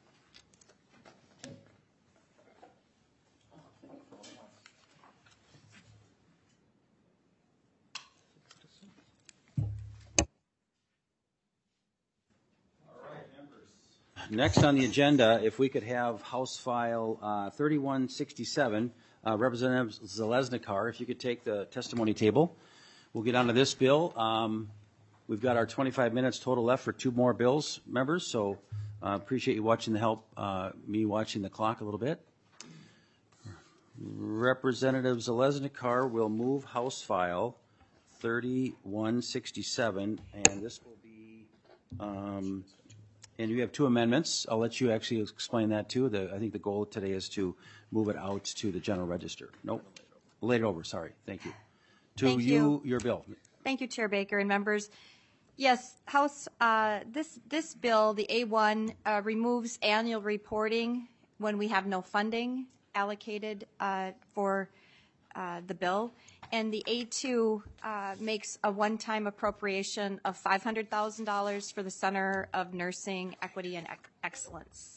Next on the agenda, if we could have House File uh, thirty-one sixty-seven, uh, Representative Zalesnikar, if you could take the testimony table. We'll get on to this bill. Um, we've got our twenty-five minutes total left for two more bills, members, so uh, appreciate you watching the help, uh, me watching the clock a little bit. Representative Zalesnikar will move House File thirty-one sixty-seven, and this will be, um, and you have two amendments. I'll let you actually explain that too. The, I think the goal today is to move it out to the general register. Nope, laid it over, sorry, thank you. To Thank you, you. your bill. Thank you, Chair Baker and members. Yes, House, uh, this, this bill, the A one, uh, removes annual reporting when we have no funding allocated uh, for uh, the bill. And the A two uh, makes a one-time appropriation of five hundred thousand dollars for the Center of Nursing Equity and Ec- Excellence.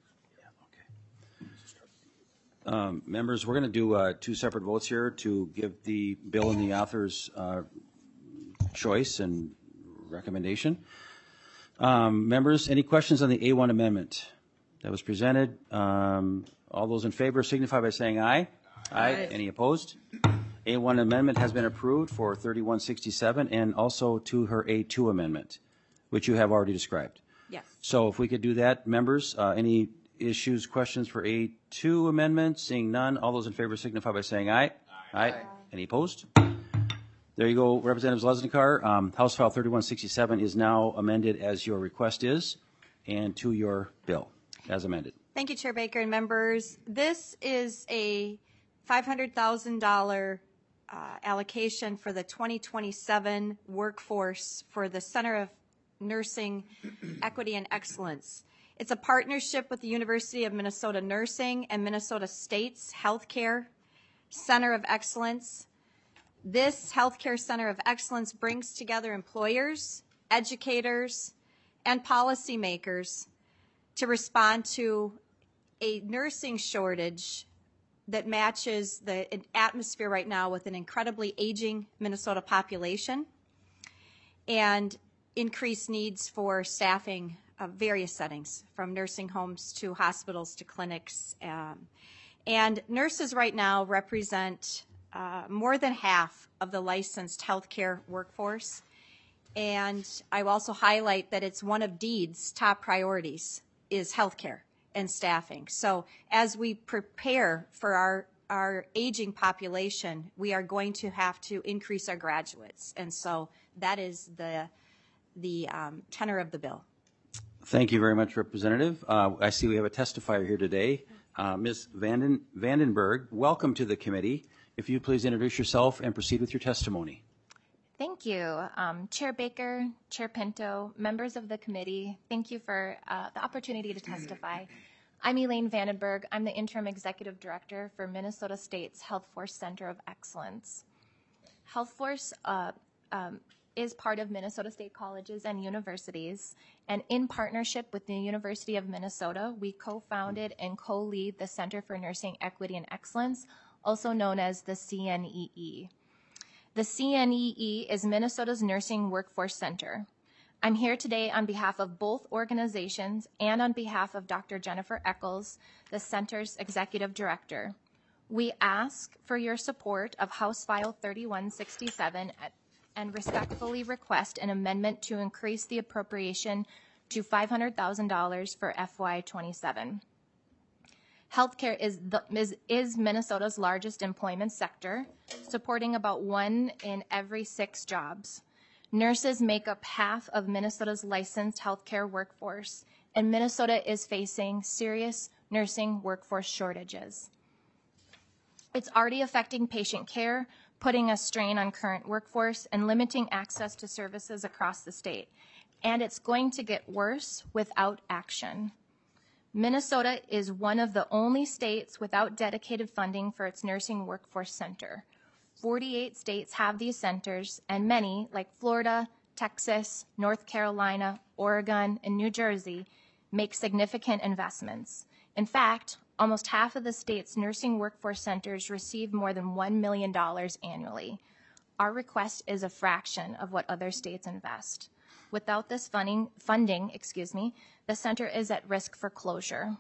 Um, members, we're going to do uh, two separate votes here to give the bill and the author's uh, choice and recommendation. Um, members, any questions on the A one amendment that was presented? Um, all those in favor signify by saying aye. Aye. Aye. Any opposed? A one amendment has been approved for thirty-one sixty-seven, and also to her A two amendment, which you have already described. Yes. So if we could do that, members, uh, any issues, questions for A two amendment? Seeing none, all those in favor signify by saying aye. Aye. Aye. Any opposed? There you go, Representative Zalesnikar. Um, House File thirty-one sixty-seven is now amended as your request is, and to your bill as amended. Thank you, Chair Baker and members. This is a five hundred thousand dollars uh, allocation for the twenty twenty-seven workforce for the Center of Nursing Equity and Excellence. It's a partnership with the University of Minnesota Nursing and Minnesota State's Healthcare Center of Excellence. This Healthcare Center of Excellence brings together employers, educators, and policymakers to respond to a nursing shortage that matches the atmosphere right now with an incredibly aging Minnesota population and increased needs for staffing of various settings, from nursing homes to hospitals to clinics. Um, and nurses right now represent uh, more than half of the licensed healthcare workforce. And I will also highlight that it's one of DEED's top priorities is healthcare and staffing. So as we prepare for our, our aging population, we are going to have to increase our graduates. And so that is the, the um, tenor of the bill. Thank you very much, Representative. Uh, I see we have a testifier here today. Uh, Miz Vanden, Vandenberg, welcome to the committee. If you please introduce yourself and proceed with your testimony. Thank you. Um, Chair Baker, Chair Pinto, members of the committee, thank you for uh, the opportunity to testify. I'm Elaine Vandenberg. I'm the Interim Executive Director for Minnesota State's Health Force Center of Excellence. Health Force uh, um, is part of Minnesota State Colleges and Universities, and in partnership with the University of Minnesota, we co-founded and co-lead the Center for Nursing Equity and Excellence, also known as the C N E E. The C N E E is Minnesota's Nursing Workforce Center. I'm here today on behalf of both organizations and on behalf of Doctor Jennifer Eccles, the center's executive director. We ask for your support of House File thirty-one sixty-seven at, and respectfully request an amendment to increase the appropriation to five hundred thousand dollars for F Y twenty-seven. Healthcare is, the, is, is Minnesota's largest employment sector, supporting about one in every six jobs. Nurses make up half of Minnesota's licensed healthcare workforce, and Minnesota is facing serious nursing workforce shortages. It's already affecting patient care, putting a strain on current workforce, and limiting access to services across the state. And it's going to get worse without action. Minnesota is one of the only states without dedicated funding for its nursing workforce center. forty-eight states have these centers, and many, like Florida, Texas, North Carolina, Oregon, and New Jersey, make significant investments. In fact, almost half of the state's nursing workforce centers receive more than one million dollars annually. Our request is a fraction of what other states invest. Without this funding, funding, excuse me, the center is at risk for closure.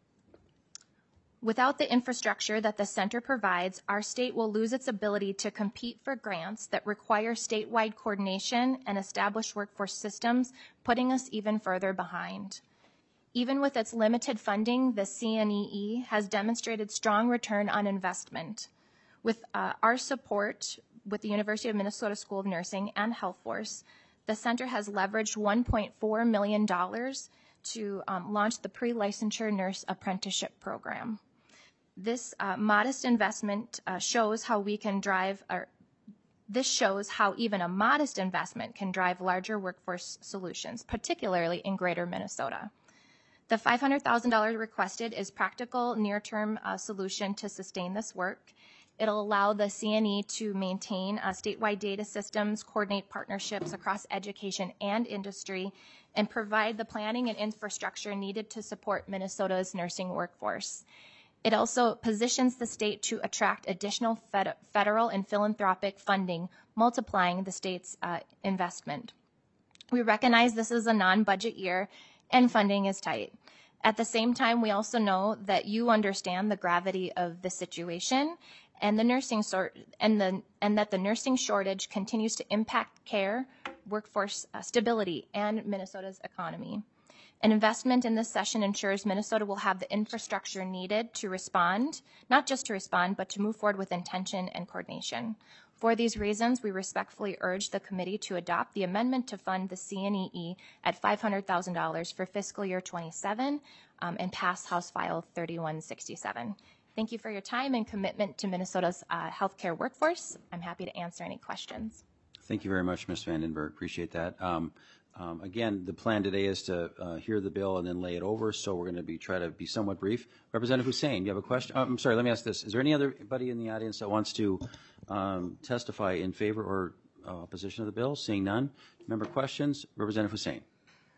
Without the infrastructure that the center provides, our state will lose its ability to compete for grants that require statewide coordination and established workforce systems, putting us even further behind. Even with its limited funding, the C N E E has demonstrated strong return on investment. With uh, our support with the University of Minnesota School of Nursing and Health Force, the center has leveraged one point four million dollars to um, launch the pre-licensure nurse apprenticeship program. This uh, modest investment uh, shows how we can drive, or this shows how even a modest investment can drive larger workforce solutions, particularly in greater Minnesota. The five hundred thousand dollars requested is practical near-term uh, solution to sustain this work. It'll allow the C N E to maintain uh, statewide data systems, coordinate partnerships across education and industry, and provide the planning and infrastructure needed to support Minnesota's nursing workforce. It also positions the state to attract additional fed federal and philanthropic funding, multiplying the state's uh, investment. We recognize this is a non-budget year and funding is tight. At the same time, we also know that you understand the gravity of the situation and the nursing sort and the and that the nursing shortage continues to impact care, workforce uh, stability, and Minnesota's economy. An investment in this session ensures Minnesota will have the infrastructure needed to respond, not just to respond, but to move forward with intention and coordination. For these reasons, we respectfully urge the committee to adopt the amendment to fund the C N E E at five hundred thousand dollars for fiscal year twenty-seven um, and pass House File thirty-one sixty-seven. Thank you for your time and commitment to Minnesota's uh, healthcare workforce. I'm happy to answer any questions. Thank you very much, Miz Vandenberg. Appreciate that. Um, um, again, the plan today is to uh, hear the bill and then lay it over, so we're going to be try to be somewhat brief. Representative Hussain, you have a question? Oh, I'm sorry, let me ask this. Is there any other-body in the audience that wants to um, testify in favor or uh, opposition of the bill? Seeing none. Member questions? Representative Hussain.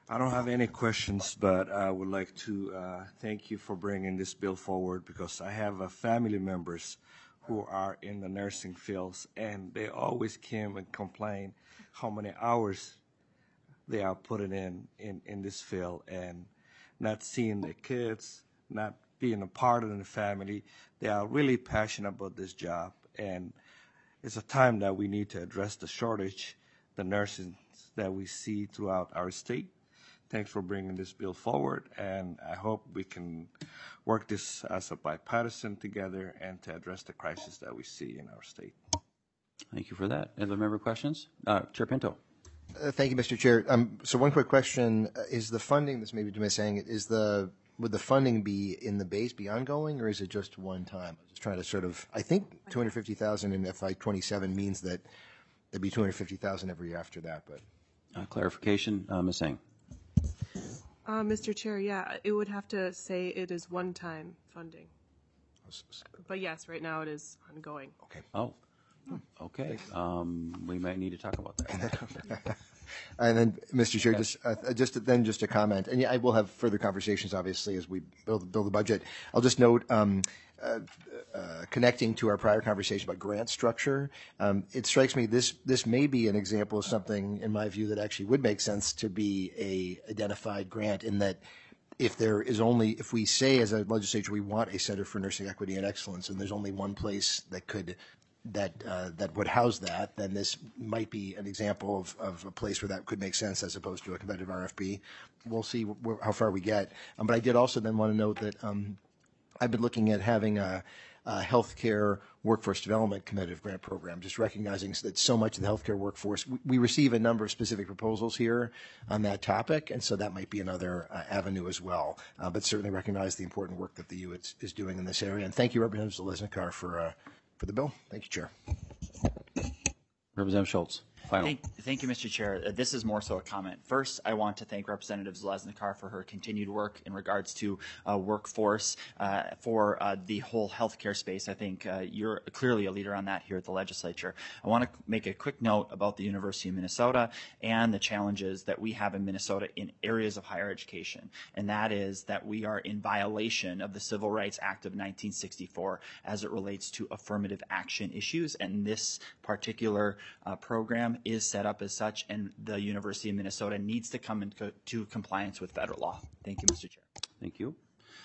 I don't have any questions, but I would like to uh, thank you for bringing this bill forward, because I have uh, family members who are in the nursing fields, and they always came and complain how many hours they are putting in, in, in this field, and not seeing their kids, not being a part of the family. They are really passionate about this job, and it's a time that we need to address the shortage, the nurses that we see throughout our state. Thanks for bringing this bill forward, and I hope we can work this as a bipartisan together and to address the crisis that we see in our state. Thank you for that. Other member questions? Uh, Chair Pinto. Uh, thank you, Mister Chair. Um, so one quick question: uh, is the funding? This may be Jim saying it. Is the would the funding be in the base, be ongoing, or is it just one time? I'm just trying to sort of. I think two hundred fifty thousand in F Y twenty-seven means that there'd be two hundred fifty thousand every year after that. But uh, clarification, uh, Miz Sang. Uh, Mister Chair, yeah, it would have to say it is one-time funding. But yes, right now it is ongoing. Okay. Oh, okay. Um, we might need to talk about that. And then, Mister Chair, just uh, just then just a comment, and yeah, I will have further conversations, obviously, as we build build the budget. I'll just note, um, uh, uh, connecting to our prior conversation about grant structure, um, it strikes me this this may be an example of something, in my view, that actually would make sense to be a identified grant. In that, if there is only, if we say as a legislature we want a Center for Nursing Equity and Excellence, and there's only one place that could that uh, that would house that, then this might be an example of, of a place where that could make sense as opposed to a competitive R F P. We'll see wh- how far we get. Um, but I did also then want to note that um, I've been looking at having a, a healthcare workforce development competitive grant program, just recognizing that so much of the healthcare workforce, we, we receive a number of specific proposals here on that topic, and so that might be another uh, avenue as well. Uh, but certainly recognize the important work that the U is, is doing in this area. And thank you, Representative Zalesnikar, for uh, for the bill. Thank you, Chair. Representative Schultz. Final. Thank, thank you, Mister Chair. Uh, this is more so a comment. First, I want to thank Representative Zalesnikar for her continued work in regards to uh, workforce uh, for uh, the whole healthcare space. I think uh, you're clearly a leader on that here at the legislature. I want to make a quick note about the University of Minnesota and the challenges that we have in Minnesota in areas of higher education, and that is that we are in violation of the Civil Rights Act of nineteen sixty-four as it relates to affirmative action issues, and this particular uh, program is set up as such, and the University of Minnesota needs to come into compliance with federal law. Thank you, Mister Chair. Thank you.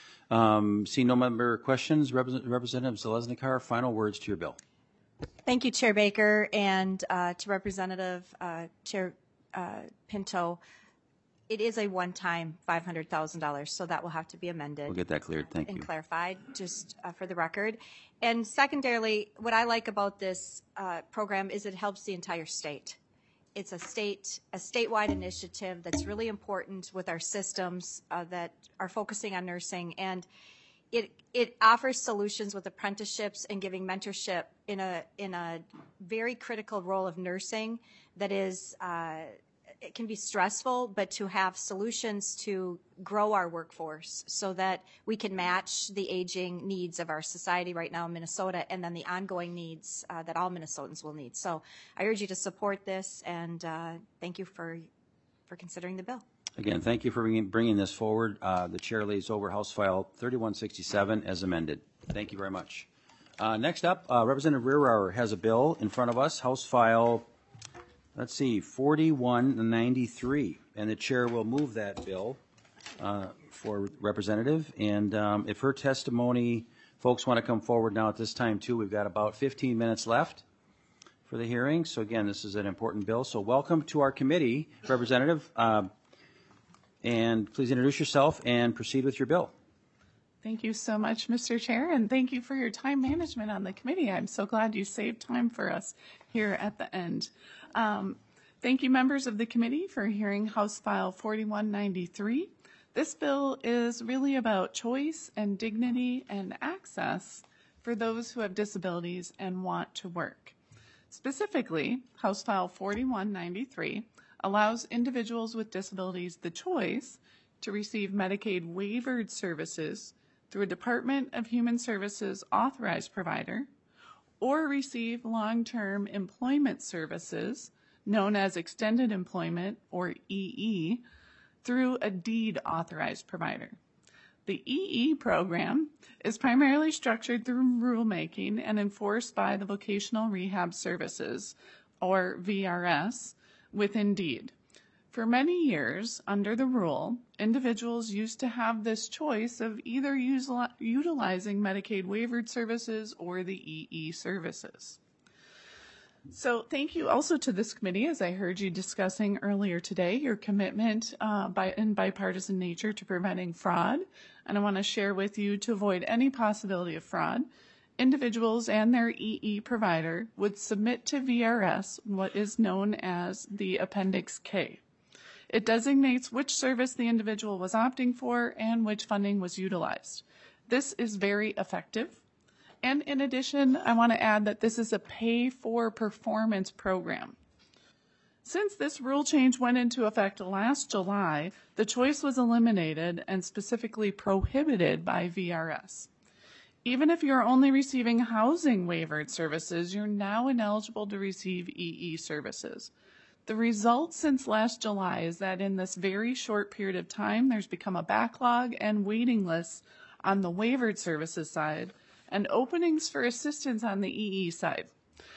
Um, see no member questions. Represent- Representative Zalesnikar, final words to your bill. Thank you, Chair Baker, and uh, to Representative uh, Chair uh, Pinto. It is a one-time five hundred thousand dollars, so that will have to be amended. We'll get that cleared. Thank and you. clarified, just uh, for the record. And secondarily, what I like about this uh, program is it helps the entire state. It's a state, a statewide initiative that's really important with our systems uh, that are focusing on nursing, and it it offers solutions with apprenticeships and giving mentorship in a in a very critical role of nursing that is. Uh, It can be stressful, but to have solutions to grow our workforce so that we can match the aging needs of our society right now in Minnesota, and then the ongoing needs uh, that all Minnesotans will need. So I urge you to support this, and uh, thank you for for considering the bill. Again, thank you for bringing, bringing this forward. Uh, the chair lays over House File thirty-one sixty-seven as amended. Thank you very much. Uh, next up, uh, Representative Rehrauer has a bill in front of us, House File, let's see, forty-one ninety-three, and the chair will move that bill uh, for Representative. And um, if her testimony, folks want to come forward now at this time too, we've got about fifteen minutes left for the hearing. So again, this is an important bill. So welcome to our committee, Representative. Uh, and please introduce yourself and proceed with your bill. Thank you so much, Mister Chair, and thank you for your time management on the committee. I'm so glad you saved time for us here at the end. Um, thank you, members of the committee, for hearing House File forty-one ninety-three. This bill is really about choice and dignity and access for those who have disabilities and want to work. Specifically, House File forty-one ninety-three allows individuals with disabilities the choice to receive Medicaid waivered services through a Department of Human Services authorized provider, or receive long-term employment services known as extended employment, or E E, through a deed authorized provider. The E E program is primarily structured through rulemaking and enforced by the Vocational Rehab Services, or V R S, within deed. For many years, under the rule, individuals used to have this choice of either usili- utilizing Medicaid waivered services or the E E services. So thank you also to this committee, as I heard you discussing earlier today, your commitment uh, by, in bipartisan nature to preventing fraud. And I want to share with you, to avoid any possibility of fraud, individuals and their E E provider would submit to V R S what is known as the Appendix K. It designates which service the individual was opting for and which funding was utilized. This is very effective. And in addition, I want to add that this is a pay-for-performance program. Since this rule change went into effect last July, the choice was eliminated and specifically prohibited by V R S. Even if you're only receiving housing waivered services, you're now ineligible to receive E E services. The result since last July is that in this very short period of time, there's become a backlog and waiting lists on the waivered services side and openings for assistance on the E E side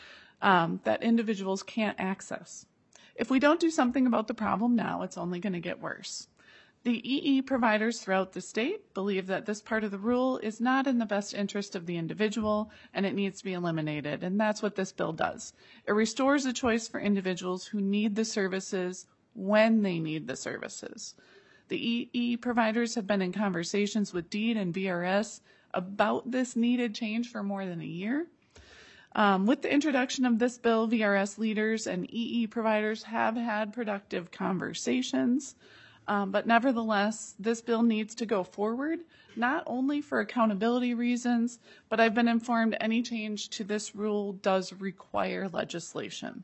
um, that individuals can't access. If we don't do something about the problem now, it's only going to get worse. The E E providers throughout the state believe that this part of the rule is not in the best interest of the individual and it needs to be eliminated, and that's what this bill does. It restores a choice for individuals who need the services when they need the services. The E E providers have been in conversations with DEED and V R S about this needed change for more than a year. Um, with the introduction of this bill, V R S leaders and E E providers have had productive conversations. Um, but nevertheless, this bill needs to go forward, not only for accountability reasons, but I've been informed any change to this rule does require legislation.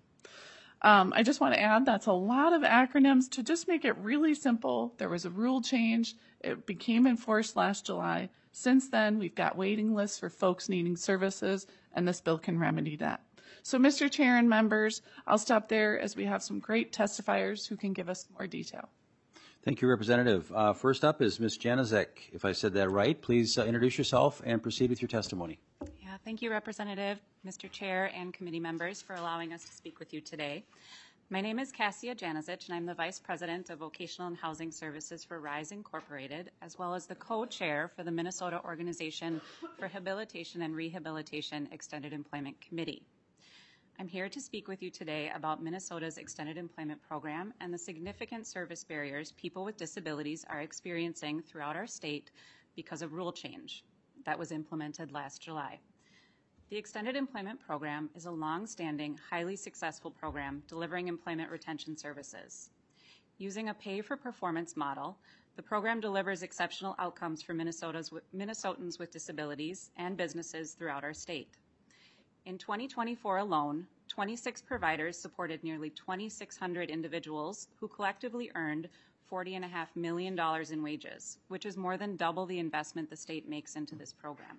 Um, I just want to add that's a lot of acronyms. To just make it really simple, there was a rule change. It became enforced last July. Since then, we've got waiting lists for folks needing services, and this bill can remedy that. So, Mister Chair and members, I'll stop there as we have some great testifiers who can give us more detail. Thank you, Representative. Uh, first up is Miz Janaszek. If I said that right, please uh, introduce yourself and proceed with your testimony. Yeah, thank you, Representative, Mister Chair, and committee members for allowing us to speak with you today. My name is Cassia Janaszek, and I'm the Vice President of Vocational and Housing Services for RISE Incorporated, as well as the co-chair for the Minnesota Organization for Habilitation and Rehabilitation Extended Employment Committee. I'm here to speak with you today about Minnesota's Extended Employment Program and the significant service barriers people with disabilities are experiencing throughout our state because of rule change that was implemented last July. The Extended Employment Program is a long-standing, highly successful program delivering employment retention services. Using a pay-for-performance model, the program delivers exceptional outcomes for Minnesota's, Minnesotans with disabilities and businesses throughout our state. In twenty twenty-four alone, twenty-six providers supported nearly twenty-six hundred individuals who collectively earned forty point five million dollars in wages, which is more than double the investment the state makes into this program.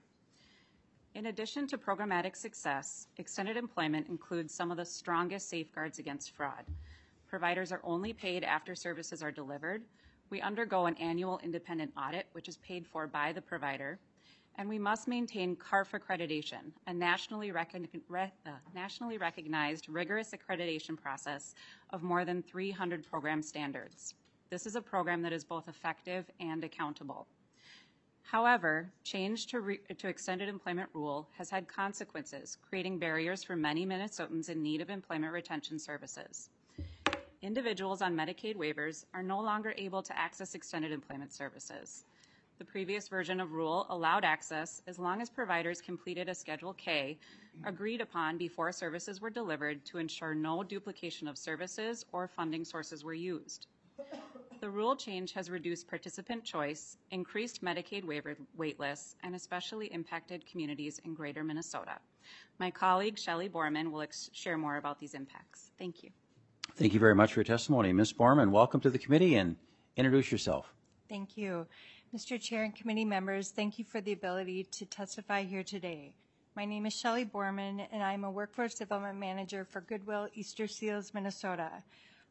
In addition to programmatic success, extended employment includes some of the strongest safeguards against fraud. Providers are only paid after services are delivered. We undergo an annual independent audit, which is paid for by the provider. And we must maintain C A R F accreditation, a nationally, recon- re- uh, nationally recognized rigorous accreditation process of more than three hundred program standards. This is a program that is both effective and accountable. However, change to, re- to extended employment rule has had consequences, creating barriers for many Minnesotans in need of employment retention services. Individuals on Medicaid waivers are no longer able to access extended employment services. The previous version of rule allowed access as long as providers completed a Schedule K agreed upon before services were delivered to ensure no duplication of services or funding sources were used. The rule change has reduced participant choice, increased Medicaid waiver wait lists, and especially impacted communities in greater Minnesota. My colleague, Shelley Borman, will ex- share more about these impacts. Thank you. Thank you very much for your testimony. Miz Borman, welcome to the committee and introduce yourself. Thank you. Mister Chair and committee members, thank you for the ability to testify here today. My name is Shelley Borman, and I'm a Workforce Development Manager for Goodwill Easter Seals, Minnesota.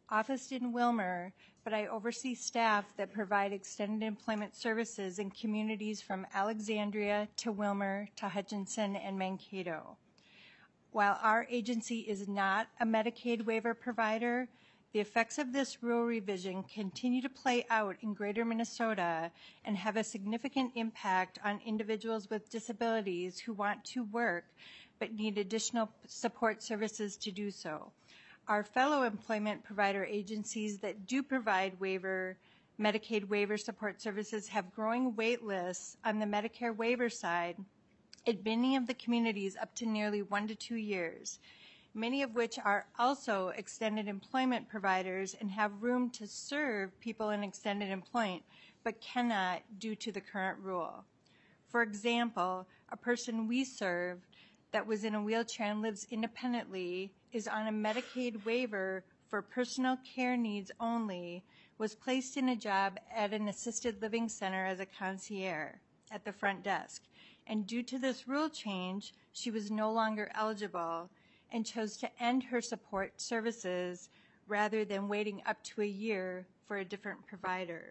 officed in Wilmer, but I oversee staff that provide extended employment services in communities from Alexandria to Wilmer to Hutchinson and Mankato. While our agency is not a Medicaid waiver provider, the effects of this rule revision continue to play out in Greater Minnesota and have a significant impact on individuals with disabilities who want to work but need additional support services to do so. Our fellow employment provider agencies that do provide waiver, Medicaid waiver support services have growing wait lists on the Medicare waiver side in many of the communities up to nearly one to two years, many of which are also extended employment providers and have room to serve people in extended employment, but cannot due to the current rule. For example, a person we serve that was in a wheelchair and lives independently is on a Medicaid waiver for personal care needs only, was placed in a job at an assisted living center as a concierge at the front desk. And due to this rule change, she was no longer eligible and chose to end her support services rather than waiting up to a year for a different provider.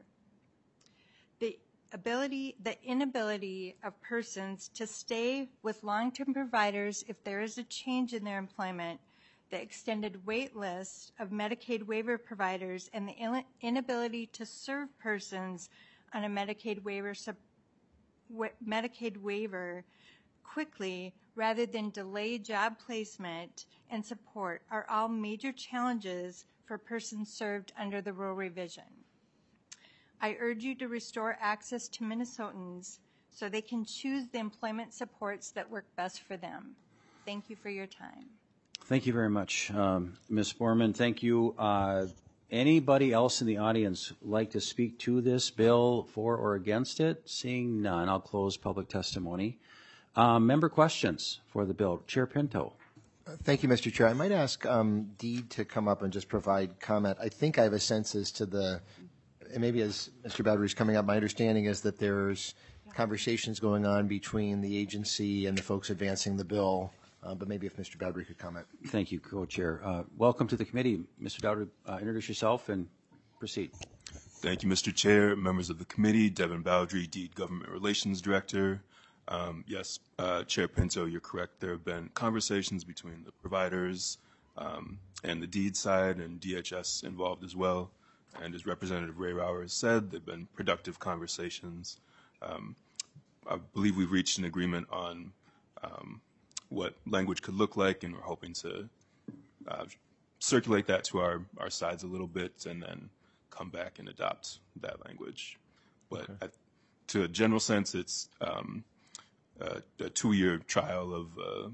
The ability, the inability of persons to stay with long-term providers if there is a change in their employment, the extended wait list of Medicaid waiver providers, and the inability to serve persons on a Medicaid waiver sub Medicaid waiver quickly rather than delay job placement and support are all major challenges for persons served under the rule revision. I urge you to restore access to Minnesotans so they can choose the employment supports that work best for them. Thank you for your time. Thank you very much, um, Miz Borman. Thank you. Uh, Anybody else in the audience like to speak to this bill, for or against it? Seeing none, I'll close public testimony. Um, member questions for the bill. Chair Pinto. Thank you, Mister Chair. I might ask um, Deed to come up and just provide comment. I think I have a sense as to the, and maybe as Mister Bowdry is coming up, my understanding is that there's conversations going on between the agency and the folks advancing the bill. Uh, but maybe if Mister Bowdry could comment. Thank you, Co-Chair. Uh, welcome to the committee. Mister Bowdry, uh, introduce yourself and proceed. Thank you, Mister Chair, members of the committee. Devin Bowdry, Deed Government Relations Director. Um, yes, uh, Chair Pinto, you're correct. There have been conversations between the providers um, and the Deed side, and D H S involved as well. And as Representative Ray Rauer has said, there have been productive conversations. Um, I believe we've reached an agreement on um, what language could look like, and we're hoping to uh, circulate that to our, our sides a little bit and then come back and adopt that language. But okay. I, to a general sense, it's um, a, a two-year trial of a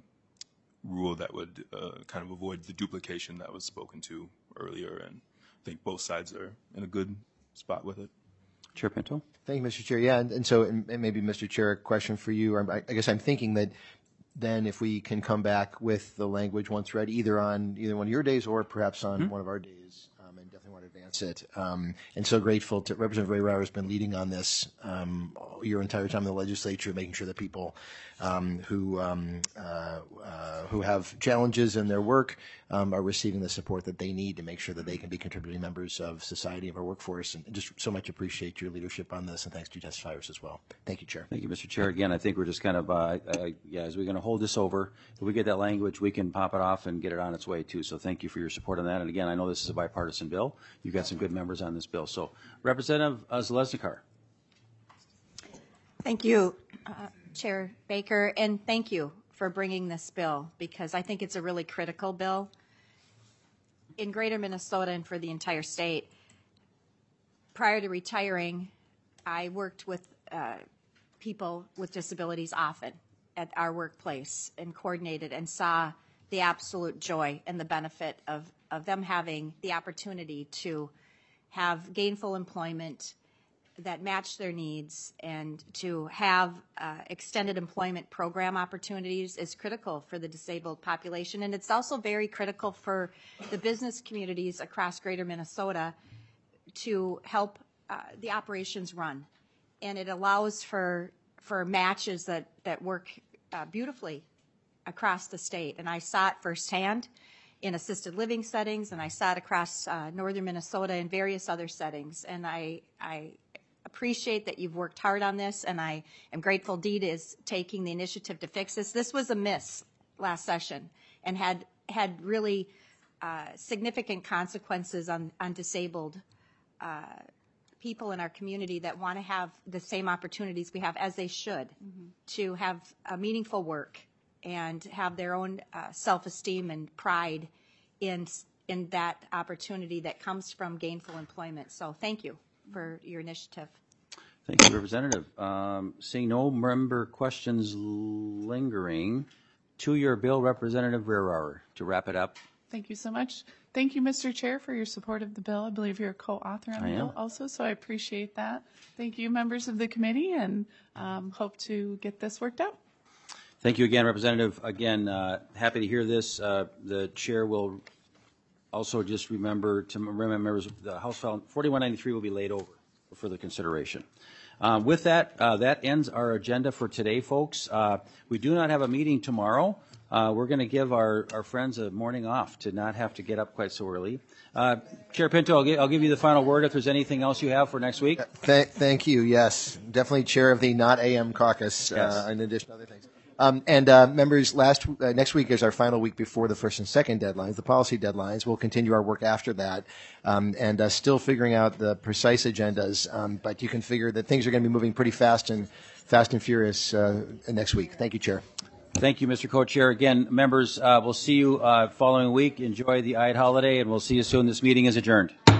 rule that would uh, kind of avoid the duplication that was spoken to earlier, and I think both sides are in a good spot with it. Chair Pinto? Thank you, Mister Chair. Yeah, and, and so and maybe, Mister Chair, a question for you. I, I guess I'm thinking that then if we can come back with the language once read, either on either one of your days or perhaps on mm-hmm. one of our days, um, and definitely want to advance it. Um, and so grateful to Representative Ray Rauer has been leading on this um, your entire time in the legislature, making sure that people um, who um, uh, uh, who have challenges in their work um, are receiving the support that they need to make sure that they can be contributing members of society, of our workforce. And just so much appreciate your leadership on this, and thanks to you testifiers as well. Thank you, Chair. Thank you, Mister Chair. Again, I think we're just kind of, uh, uh, yeah, as we're going to hold this over, if we get that language, we can pop it off and get it on its way too. So thank you for your support on that. And again, I know this is a bipartisan bill. You've got some good members on this bill. So Representative uh, Zalesnikar. Thank you, uh, Chair Baker, and thank you for bringing this bill, because I think it's a really critical bill in Greater Minnesota and for the entire state. Prior to retiring, I worked with uh, people with disabilities often at our workplace and coordinated and saw the absolute joy and the benefit of, of them having the opportunity to have gainful employment that match their needs, and to have uh, extended employment program opportunities is critical for the disabled population. And it's also very critical for the business communities across Greater Minnesota to help uh, the operations run. And it allows for for matches that, that work uh, beautifully across the state. And I saw it firsthand in assisted living settings, and I saw it across uh, northern Minnesota in various other settings. And I, I appreciate that you've worked hard on this, and I am grateful DEED is taking the initiative to fix this. This was a miss last session and had had really uh, significant consequences on, on disabled uh, people in our community that want to have the same opportunities we have, as they should, mm-hmm. to have a meaningful work and have their own uh, self-esteem and pride in in that opportunity that comes from gainful employment. So thank you for your initiative. Thank you, Representative. Um, seeing no member questions lingering, to your bill, Representative Rehrauer, to wrap it up. Thank you so much. Thank you, Mister Chair, for your support of the bill. I believe you're a co-author on the I bill am. also, so I appreciate that. Thank you, members of the committee, and um, hope to get this worked out. Thank you again, Representative. Again, uh, happy to hear this. Uh, the chair will also just remember to remember members of the House File forty-one ninety-three will be laid over for further consideration. Uh, with that, uh, that ends our agenda for today, folks. Uh, we do not have a meeting tomorrow. Uh, we're going to give our, our friends a morning off to not have to get up quite so early. Uh, Chair Pinto, I'll give, I'll give you the final word if there's anything else you have for next week. Th- thank you. Yes, definitely chair of the not A M caucus, Yes. uh, in addition to other things. Um, and uh, members, last uh, next week is our final week before the first and second deadlines, the policy deadlines. We'll continue our work after that, um, and uh, still figuring out the precise agendas. Um, but you can figure that things are going to be moving pretty fast and fast and furious uh, next week. Thank you, Chair. Thank you, Mister Co-Chair. Again, members, uh, we'll see you uh, following week. Enjoy the Eid holiday, and we'll see you soon. This meeting is adjourned.